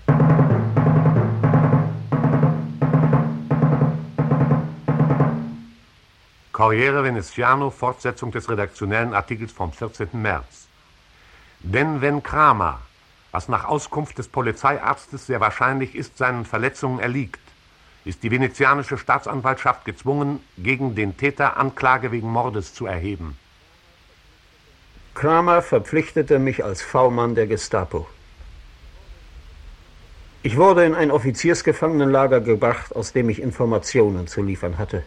Corriere Veneziano, Fortsetzung des redaktionellen Artikels vom vierzehnten März. Denn wenn Kramer, was nach Auskunft des Polizeiarztes sehr wahrscheinlich ist, seinen Verletzungen erliegt, ist die venezianische Staatsanwaltschaft gezwungen, gegen den Täter Anklage wegen Mordes zu erheben. Kramer verpflichtete mich als V-Mann der Gestapo. Ich wurde in ein Offiziersgefangenenlager gebracht, aus dem ich Informationen zu liefern hatte.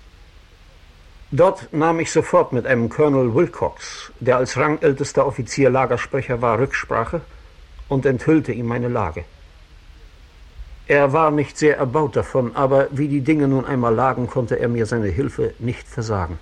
Dort nahm ich sofort mit einem Colonel Wilcox, der als rangältester Offizier Lagersprecher war, Rücksprache und enthüllte ihm meine Lage. Er war nicht sehr erbaut davon, aber wie die Dinge nun einmal lagen, konnte er mir seine Hilfe nicht versagen.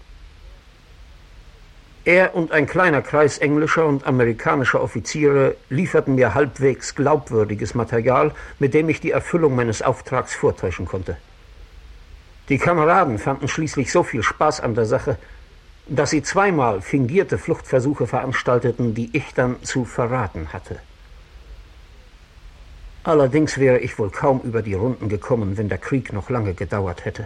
Er und ein kleiner Kreis englischer und amerikanischer Offiziere lieferten mir halbwegs glaubwürdiges Material, mit dem ich die Erfüllung meines Auftrags vortäuschen konnte. Die Kameraden fanden schließlich so viel Spaß an der Sache, dass sie zweimal fingierte Fluchtversuche veranstalteten, die ich dann zu verraten hatte. Allerdings wäre ich wohl kaum über die Runden gekommen, wenn der Krieg noch lange gedauert hätte.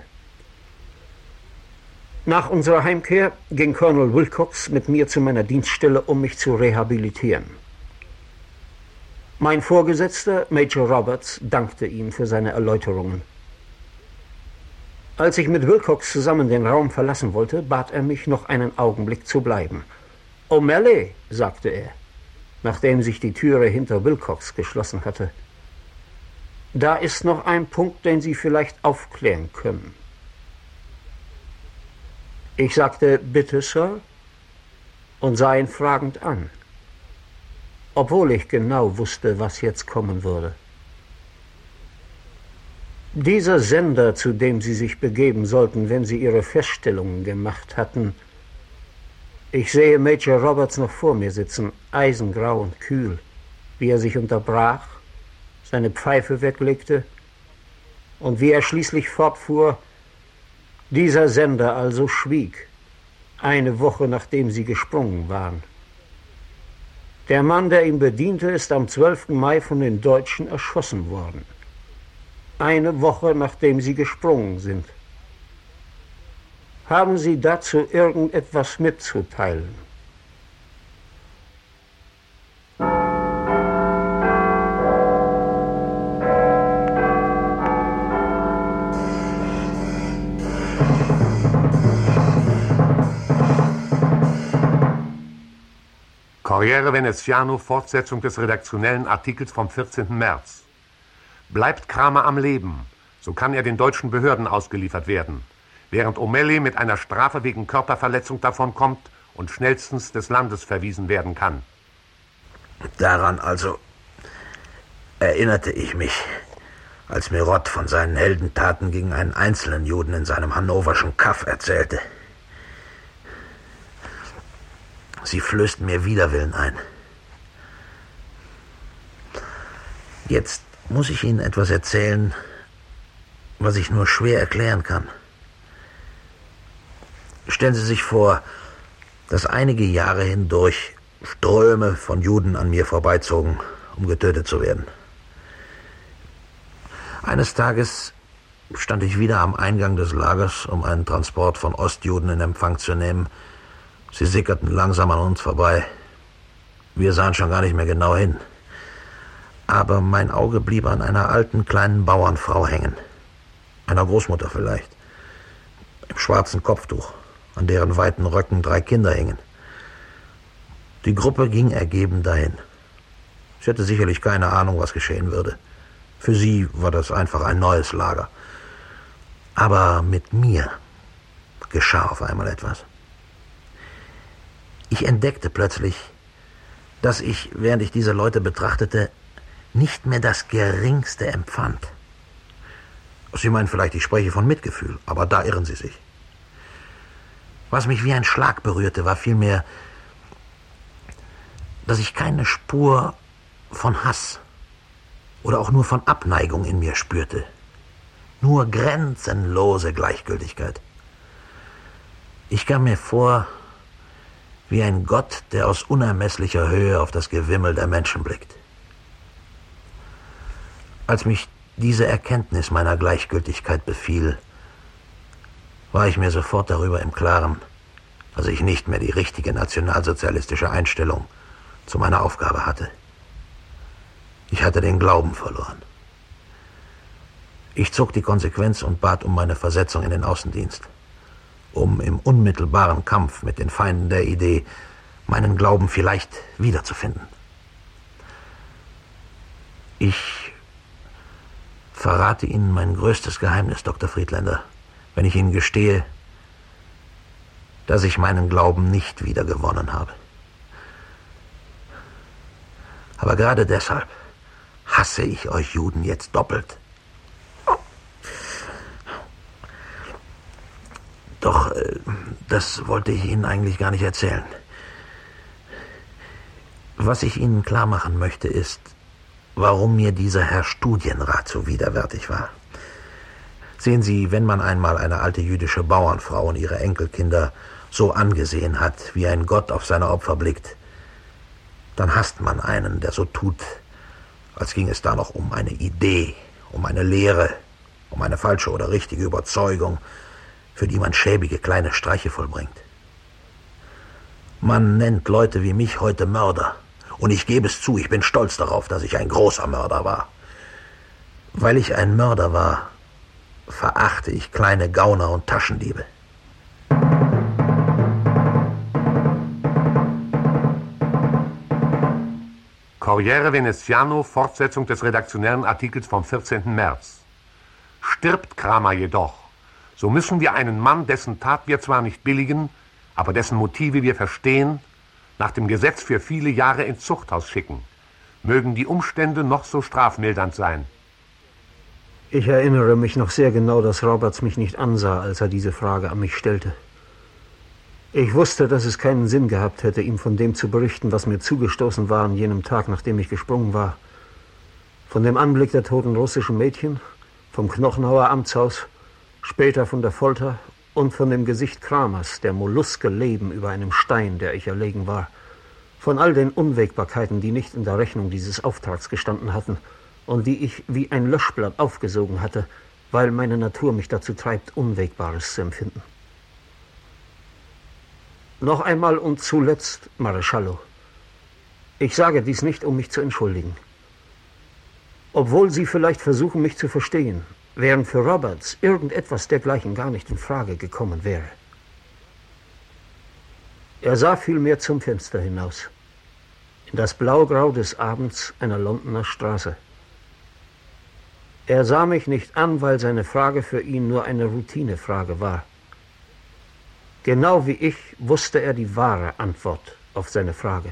Nach unserer Heimkehr ging Colonel Wilcox mit mir zu meiner Dienststelle, um mich zu rehabilitieren. Mein Vorgesetzter, Major Roberts, dankte ihm für seine Erläuterungen. Als ich mit Wilcox zusammen den Raum verlassen wollte, bat er mich, noch einen Augenblick zu bleiben. »O'Malley«, sagte er, nachdem sich die Türe hinter Wilcox geschlossen hatte, »da ist noch ein Punkt, den Sie vielleicht aufklären können.« Ich sagte, »Bitte, Sir«, und sah ihn fragend an, obwohl ich genau wusste, was jetzt kommen würde. Dieser Sender, zu dem Sie sich begeben sollten, wenn Sie Ihre Feststellungen gemacht hatten, ich sehe Major Roberts noch vor mir sitzen, eisengrau und kühl, wie er sich unterbrach, seine Pfeife weglegte und wie er schließlich fortfuhr, dieser Sender also schwieg, eine Woche nachdem Sie gesprungen waren. Der Mann, der ihn bediente, ist am zwölften Mai von den Deutschen erschossen worden. Eine Woche nachdem Sie gesprungen sind. Haben Sie dazu irgendetwas mitzuteilen? Corriere Veneziano, Fortsetzung des redaktionellen Artikels vom vierzehnten März. Bleibt Kramer am Leben, so kann er den deutschen Behörden ausgeliefert werden, während O'Malley mit einer Strafe wegen Körperverletzung davonkommt und schnellstens des Landes verwiesen werden kann. Daran also erinnerte ich mich, als mir Rott von seinen Heldentaten gegen einen einzelnen Juden in seinem hannoverschen Kaff erzählte. Sie flößten mir Widerwillen ein. Jetzt muss ich Ihnen etwas erzählen, was ich nur schwer erklären kann. Stellen Sie sich vor, dass einige Jahre hindurch Ströme von Juden an mir vorbeizogen, um getötet zu werden. Eines Tages stand ich wieder am Eingang des Lagers, um einen Transport von Ostjuden in Empfang zu nehmen. Sie sickerten langsam an uns vorbei. Wir sahen schon gar nicht mehr genau hin. Aber mein Auge blieb an einer alten, kleinen Bauernfrau hängen. Einer Großmutter vielleicht. Im schwarzen Kopftuch, an deren weiten Röcken drei Kinder hingen. Die Gruppe ging ergeben dahin. Sie hatte sicherlich keine Ahnung, was geschehen würde. Für sie war das einfach ein neues Lager. Aber mit mir geschah auf einmal etwas. Ich entdeckte plötzlich, dass ich, während ich diese Leute betrachtete, nicht mehr das Geringste empfand. Sie meinen vielleicht, ich spreche von Mitgefühl, aber da irren Sie sich. Was mich wie ein Schlag berührte, war vielmehr, dass ich keine Spur von Hass oder auch nur von Abneigung in mir spürte. Nur grenzenlose Gleichgültigkeit. Ich kam mir vor wie ein Gott, der aus unermesslicher Höhe auf das Gewimmel der Menschen blickt. Als mich diese Erkenntnis meiner Gleichgültigkeit befiel, war ich mir sofort darüber im Klaren, dass ich nicht mehr die richtige nationalsozialistische Einstellung zu meiner Aufgabe hatte. Ich hatte den Glauben verloren. Ich zog die Konsequenz und bat um meine Versetzung in den Außendienst, um im unmittelbaren Kampf mit den Feinden der Idee meinen Glauben vielleicht wiederzufinden. Ich verrate Ihnen mein größtes Geheimnis, Doktor Friedländer, wenn ich Ihnen gestehe, dass ich meinen Glauben nicht wiedergewonnen habe. Aber gerade deshalb hasse ich euch Juden jetzt doppelt, Doch, äh, das wollte ich Ihnen eigentlich gar nicht erzählen. Was ich Ihnen klar machen möchte, ist, warum mir dieser Herr Studienrat so widerwärtig war. Sehen Sie, wenn man einmal eine alte jüdische Bauernfrau und ihre Enkelkinder so angesehen hat, wie ein Gott auf seine Opfer blickt, dann hasst man einen, der so tut, als ging es da noch um eine Idee, um eine Lehre, um eine falsche oder richtige Überzeugung, für die man schäbige kleine Streiche vollbringt. Man nennt Leute wie mich heute Mörder. Und ich gebe es zu, ich bin stolz darauf, dass ich ein großer Mörder war. Weil ich ein Mörder war, verachte ich kleine Gauner und Taschendiebe. Corriere Veneziano, Fortsetzung des redaktionellen Artikels vom vierzehnten März. Stirbt Kramer jedoch, so müssen wir einen Mann, dessen Tat wir zwar nicht billigen, aber dessen Motive wir verstehen, nach dem Gesetz für viele Jahre ins Zuchthaus schicken. Mögen die Umstände noch so strafmildernd sein. Ich erinnere mich noch sehr genau, dass Roberts mich nicht ansah, als er diese Frage an mich stellte. Ich wusste, dass es keinen Sinn gehabt hätte, ihm von dem zu berichten, was mir zugestoßen war an jenem Tag, nachdem ich gesprungen war. Von dem Anblick der toten russischen Mädchen, vom Knochenhauer Amtshaus, später von der Folter und von dem Gesicht Kramers, der Molluske leben über einem Stein, der ich erlegen war. Von all den Unwägbarkeiten, die nicht in der Rechnung dieses Auftrags gestanden hatten und die ich wie ein Löschblatt aufgesogen hatte, weil meine Natur mich dazu treibt, Unwägbares zu empfinden. Noch einmal und zuletzt, Mareschallo. Ich sage dies nicht, um mich zu entschuldigen. Obwohl Sie vielleicht versuchen, mich zu verstehen, während für Roberts irgendetwas dergleichen gar nicht in Frage gekommen wäre. Er sah vielmehr zum Fenster hinaus, in das Blaugrau des Abends einer Londoner Straße. Er sah mich nicht an, weil seine Frage für ihn nur eine Routinefrage war. Genau wie ich wusste er die wahre Antwort auf seine Frage.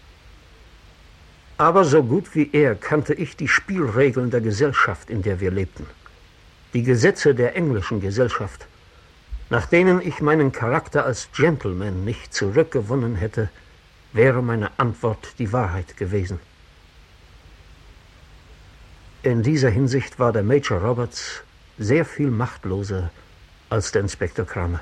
Aber so gut wie er kannte ich die Spielregeln der Gesellschaft, in der wir lebten. Die Gesetze der englischen Gesellschaft, nach denen ich meinen Charakter als Gentleman nicht zurückgewonnen hätte, wäre meine Antwort die Wahrheit gewesen. In dieser Hinsicht war der Major Roberts sehr viel machtloser als der Inspektor Kramer.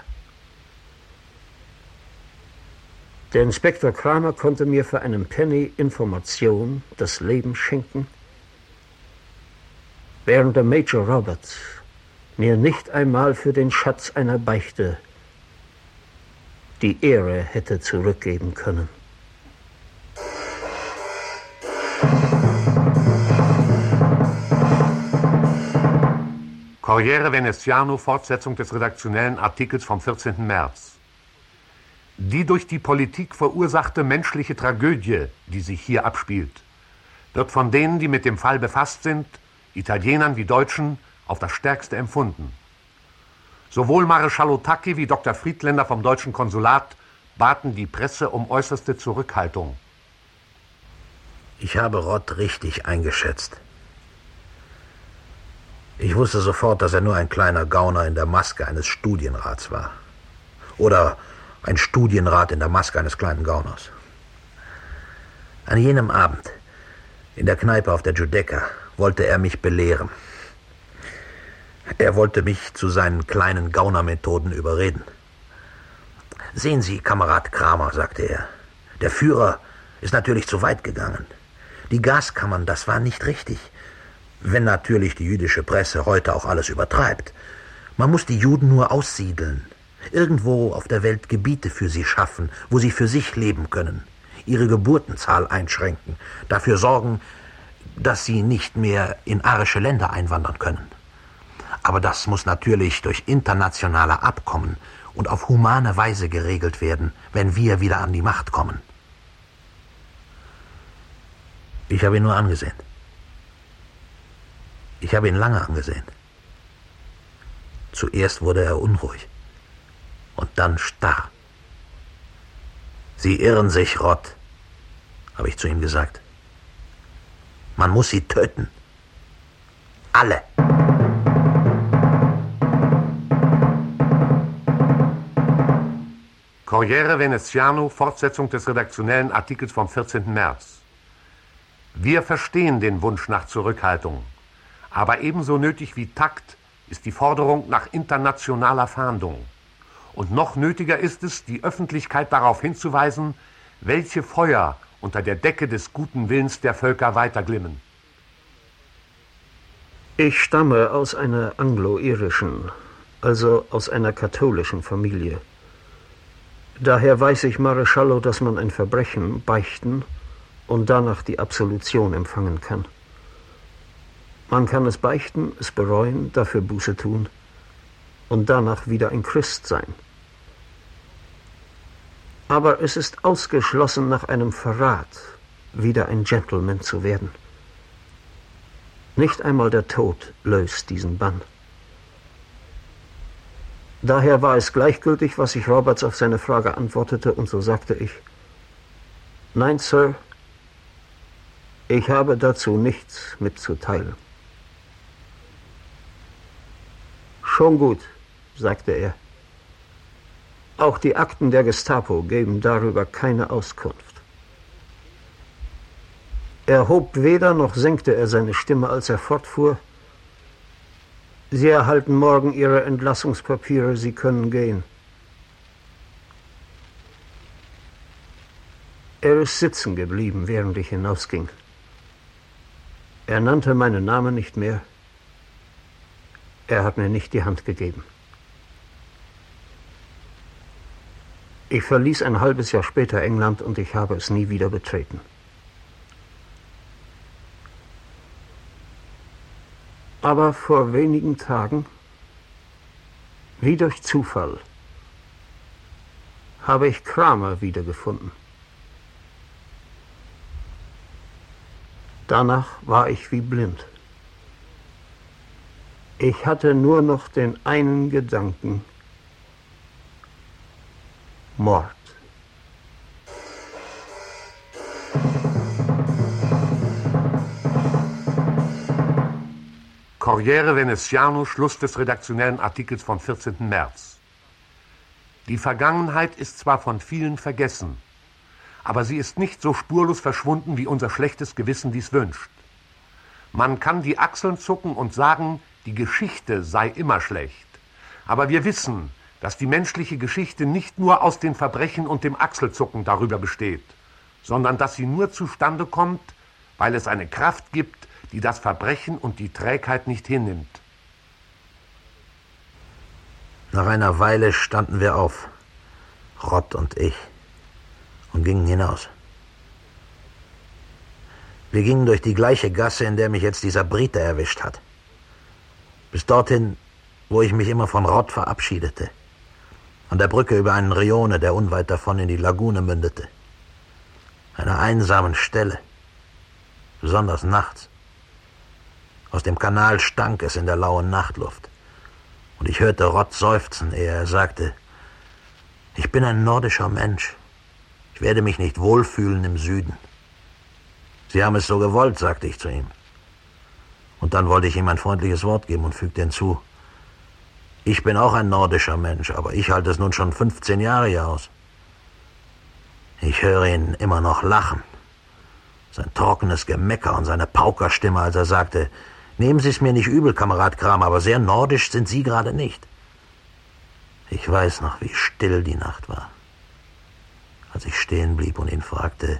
Der Inspektor Kramer konnte mir für einen Penny Information das Leben schenken, während der Major Roberts mir nicht einmal für den Schatz einer Beichte die Ehre hätte zurückgeben können. Corriere Veneziano, Fortsetzung des redaktionellen Artikels vom vierzehnten März. Die durch die Politik verursachte menschliche Tragödie, die sich hier abspielt, wird von denen, die mit dem Fall befasst sind, Italienern wie Deutschen, auf das Stärkste empfunden. Sowohl Mareschallo Tacchi wie Doktor Friedländer vom deutschen Konsulat baten die Presse um äußerste Zurückhaltung. Ich habe Rott richtig eingeschätzt. Ich wusste sofort, dass er nur ein kleiner Gauner in der Maske eines Studienrats war. Oder ein Studienrat in der Maske eines kleinen Gauners. An jenem Abend, in der Kneipe auf der Giudecca, wollte er mich belehren. Er wollte mich zu seinen kleinen Gaunermethoden überreden. Sehen Sie, Kamerad Kramer, sagte er, der Führer ist natürlich zu weit gegangen. Die Gaskammern, das war nicht richtig. Wenn natürlich die jüdische Presse heute auch alles übertreibt. Man muss die Juden nur aussiedeln. Irgendwo auf der Welt Gebiete für sie schaffen, wo sie für sich leben können. Ihre Geburtenzahl einschränken. Dafür sorgen, dass sie nicht mehr in arische Länder einwandern können. Aber das muss natürlich durch internationale Abkommen und auf humane Weise geregelt werden, wenn wir wieder an die Macht kommen. Ich habe ihn nur angesehen. Ich habe ihn lange angesehen. Zuerst wurde er unruhig und dann starr. Sie irren sich, Rott, habe ich zu ihm gesagt. Man muss sie töten. Alle. Corriere Veneziano, Fortsetzung des redaktionellen Artikels vom vierzehnten März. Wir verstehen den Wunsch nach Zurückhaltung, aber ebenso nötig wie Takt ist die Forderung nach internationaler Fahndung. Und noch nötiger ist es, die Öffentlichkeit darauf hinzuweisen, welche Feuer unter der Decke des guten Willens der Völker weiterglimmen. Ich stamme aus einer anglo-irischen, also aus einer katholischen Familie. Daher weiß ich, Maresciallo, dass man ein Verbrechen beichten und danach die Absolution empfangen kann. Man kann es beichten, es bereuen, dafür Buße tun und danach wieder ein Christ sein. Aber es ist ausgeschlossen, nach einem Verrat wieder ein Gentleman zu werden. Nicht einmal der Tod löst diesen Bann. Daher war es gleichgültig, was ich Roberts auf seine Frage antwortete, und so sagte ich: Nein, Sir, ich habe dazu nichts mitzuteilen. Schon gut, sagte er. Auch die Akten der Gestapo geben darüber keine Auskunft. Er hob weder noch senkte er seine Stimme, als er fortfuhr: Sie erhalten morgen Ihre Entlassungspapiere, Sie können gehen. Er ist sitzen geblieben, während ich hinausging. Er nannte meinen Namen nicht mehr. Er hat mir nicht die Hand gegeben. Ich verließ ein halbes Jahr später England und ich habe es nie wieder betreten. Aber vor wenigen Tagen, wie durch Zufall, habe ich Kramer wiedergefunden. Danach war ich wie blind. Ich hatte nur noch den einen Gedanken: Mord. Corriere Veneziano, Schluss des redaktionellen Artikels vom vierzehnten März. Die Vergangenheit ist zwar von vielen vergessen, aber sie ist nicht so spurlos verschwunden, wie unser schlechtes Gewissen dies wünscht. Man kann die Achseln zucken und sagen, die Geschichte sei immer schlecht. Aber wir wissen, dass die menschliche Geschichte nicht nur aus den Verbrechen und dem Achselzucken darüber besteht, sondern dass sie nur zustande kommt, weil es eine Kraft gibt, die das Verbrechen und die Trägheit nicht hinnimmt. Nach einer Weile standen wir auf, Rott und ich, und gingen hinaus. Wir gingen durch die gleiche Gasse, in der mich jetzt dieser Brite erwischt hat. Bis dorthin, wo ich mich immer von Rott verabschiedete. An der Brücke über einen Rione, der unweit davon in die Lagune mündete. Einer einsamen Stelle, besonders nachts. Aus dem Kanal stank es in der lauen Nachtluft. Und ich hörte Rott seufzen, ehe er sagte: Ich bin ein nordischer Mensch. Ich werde mich nicht wohlfühlen im Süden. Sie haben es so gewollt, sagte ich zu ihm. Und dann wollte ich ihm ein freundliches Wort geben und fügte hinzu: Ich bin auch ein nordischer Mensch, aber ich halte es nun schon fünfzehn Jahre hier aus. Ich höre ihn immer noch lachen. Sein trockenes Gemecker und seine Paukerstimme, als er sagte: Nehmen Sie es mir nicht übel, Kamerad Kramer, aber sehr nordisch sind Sie gerade nicht. Ich weiß noch, wie still die Nacht war, als ich stehen blieb und ihn fragte: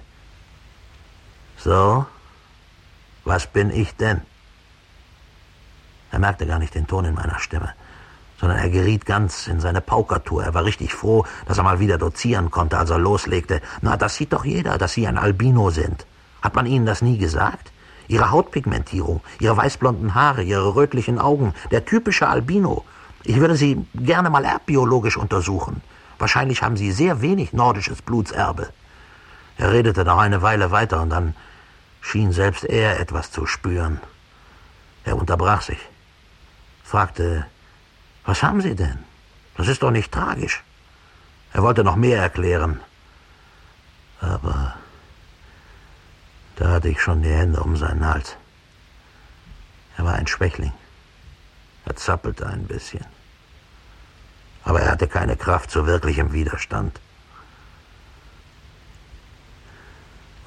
So, was bin ich denn? Er merkte gar nicht den Ton in meiner Stimme, sondern er geriet ganz in seine Paukertour. Er war richtig froh, dass er mal wieder dozieren konnte, als er loslegte. Na, das sieht doch jeder, dass Sie ein Albino sind. Hat man Ihnen das nie gesagt? Ihre Hautpigmentierung, Ihre weißblonden Haare, Ihre rötlichen Augen, der typische Albino. Ich würde Sie gerne mal erbbiologisch untersuchen. Wahrscheinlich haben Sie sehr wenig nordisches Blutserbe. Er redete noch eine Weile weiter und dann schien selbst er etwas zu spüren. Er unterbrach sich, fragte: Was haben Sie denn? Das ist doch nicht tragisch. Er wollte noch mehr erklären, aber da hatte ich schon die Hände um seinen Hals. Er war ein Schwächling. Er zappelte ein bisschen. Aber er hatte keine Kraft zu wirklichem Widerstand.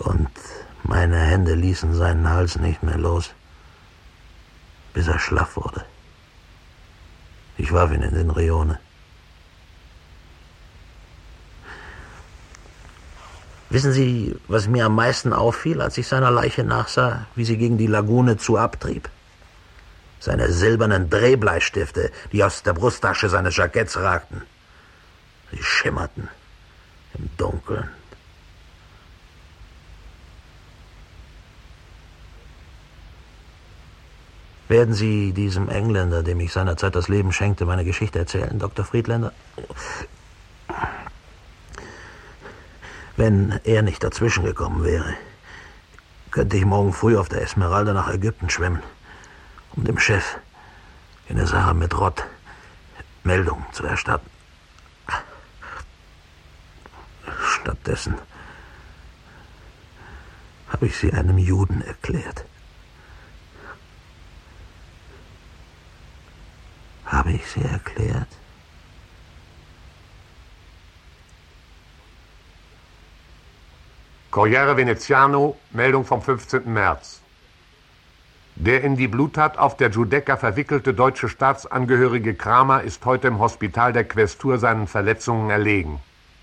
Und meine Hände ließen seinen Hals nicht mehr los, bis er schlaff wurde. Ich warf ihn in den Rione. Wissen Sie, was mir am meisten auffiel, als ich seiner Leiche nachsah, wie sie gegen die Lagune zu abtrieb? Seine silbernen Drehbleistifte, die aus der Brusttasche seines Jacketts ragten. Sie schimmerten im Dunkeln. Werden Sie diesem Engländer, dem ich seinerzeit das Leben schenkte, meine Geschichte erzählen, Doktor Friedländer? Wenn er nicht dazwischen gekommen wäre, könnte ich morgen früh auf der Esmeralda nach Ägypten schwimmen, um dem Chef in der Sache mit Rott Meldung zu erstatten. Stattdessen habe ich sie einem Juden erklärt. Habe ich sie erklärt? Corriere Veneziano, Meldung vom fünfzehnten März. Der in die Bluttat auf der Giudecca verwickelte deutsche Staatsangehörige Kramer ist heute im Hospital der Quästur seinen Verletzungen erlegen.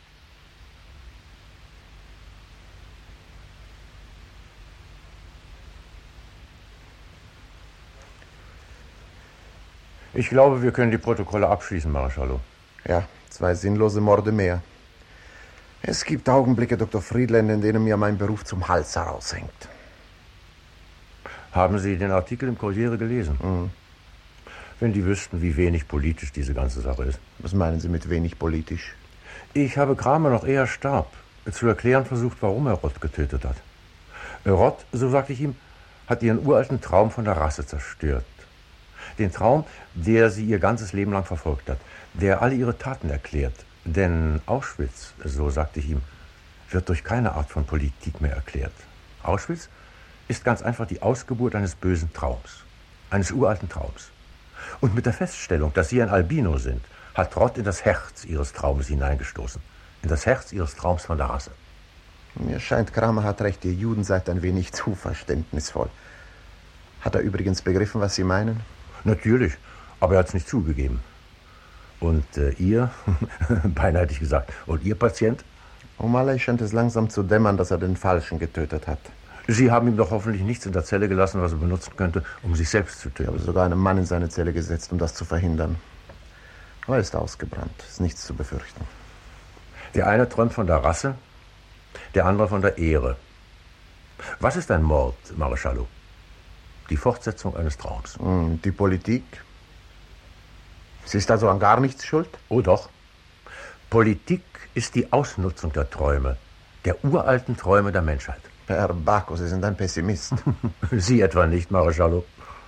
Ich glaube, wir können die Protokolle abschließen, Marschallo. Ja, zwei sinnlose Morde mehr. Es gibt Augenblicke, Doktor Friedländer, in denen mir mein Beruf zum Hals heraushängt. Haben Sie den Artikel im Corriere gelesen? Mhm. Wenn die wüssten, wie wenig politisch diese ganze Sache ist. Was meinen Sie mit wenig politisch? Ich habe Kramer noch eher starb zu erklären versucht, warum er Rott getötet hat. Rott, so sagte ich ihm, hat ihren uralten Traum von der Rasse zerstört. Den Traum, der sie ihr ganzes Leben lang verfolgt hat, der alle ihre Taten erklärt. Denn Auschwitz, so sagte ich ihm, wird durch keine Art von Politik mehr erklärt. Auschwitz ist ganz einfach die Ausgeburt eines bösen Traums, eines uralten Traums. Und mit der Feststellung, dass sie ein Albino sind, hat Rott in das Herz ihres Traumes hineingestoßen, in das Herz ihres Traums von der Rasse. Mir scheint, Kramer hat recht, ihr Juden seid ein wenig zu verständnisvoll. Hat er übrigens begriffen, was Sie meinen? Natürlich, aber er hat es nicht zugegeben. Und äh, ihr, beinahe hätte ich gesagt, und Ihr Patient? O'Malley scheint es langsam zu dämmern, dass er den Falschen getötet hat. Sie haben ihm doch hoffentlich nichts in der Zelle gelassen, was er benutzen könnte, um sich selbst zu töten. Ich habe sogar einen Mann in seine Zelle gesetzt, um das zu verhindern. Aber er ist ausgebrannt, ist nichts zu befürchten. Der eine träumt von der Rasse, der andere von der Ehre. Was ist ein Mord, Mareschallo? Die Fortsetzung eines Traums. Die Politik? Sie ist also an gar nichts schuld? Oh doch. Politik ist die Ausnutzung der Träume, der uralten Träume der Menschheit. Herr Bacco, Sie sind ein Pessimist. Sie etwa nicht, Mareschallo.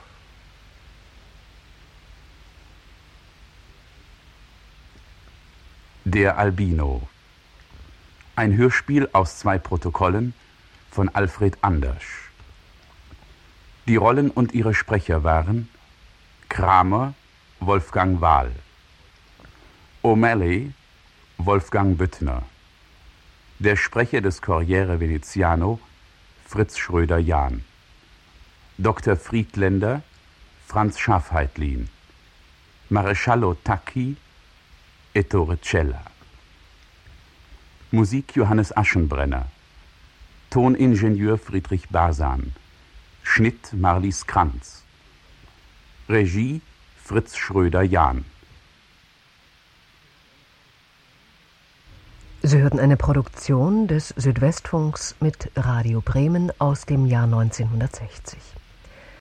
Der Albino. Ein Hörspiel aus zwei Protokollen von Alfred Andersch. Die Rollen und ihre Sprecher waren Kramer, Wolfgang Wahl, O'Malley, Wolfgang Büttner, der Sprecher des Corriere Veneziano, Fritz Schröder-Jahn, Doktor Friedländer, Franz Schafheitlin, Maresciallo Tacchi, Ettore Cella. Musik Johannes Aschenbrenner, Toningenieur Friedrich Basan, Schnitt Marlies Kranz, Regie Fritz Schröder-Jahn. Sie hörten eine Produktion des Südwestfunks mit Radio Bremen aus dem Jahr neunzehnhundertsechzig.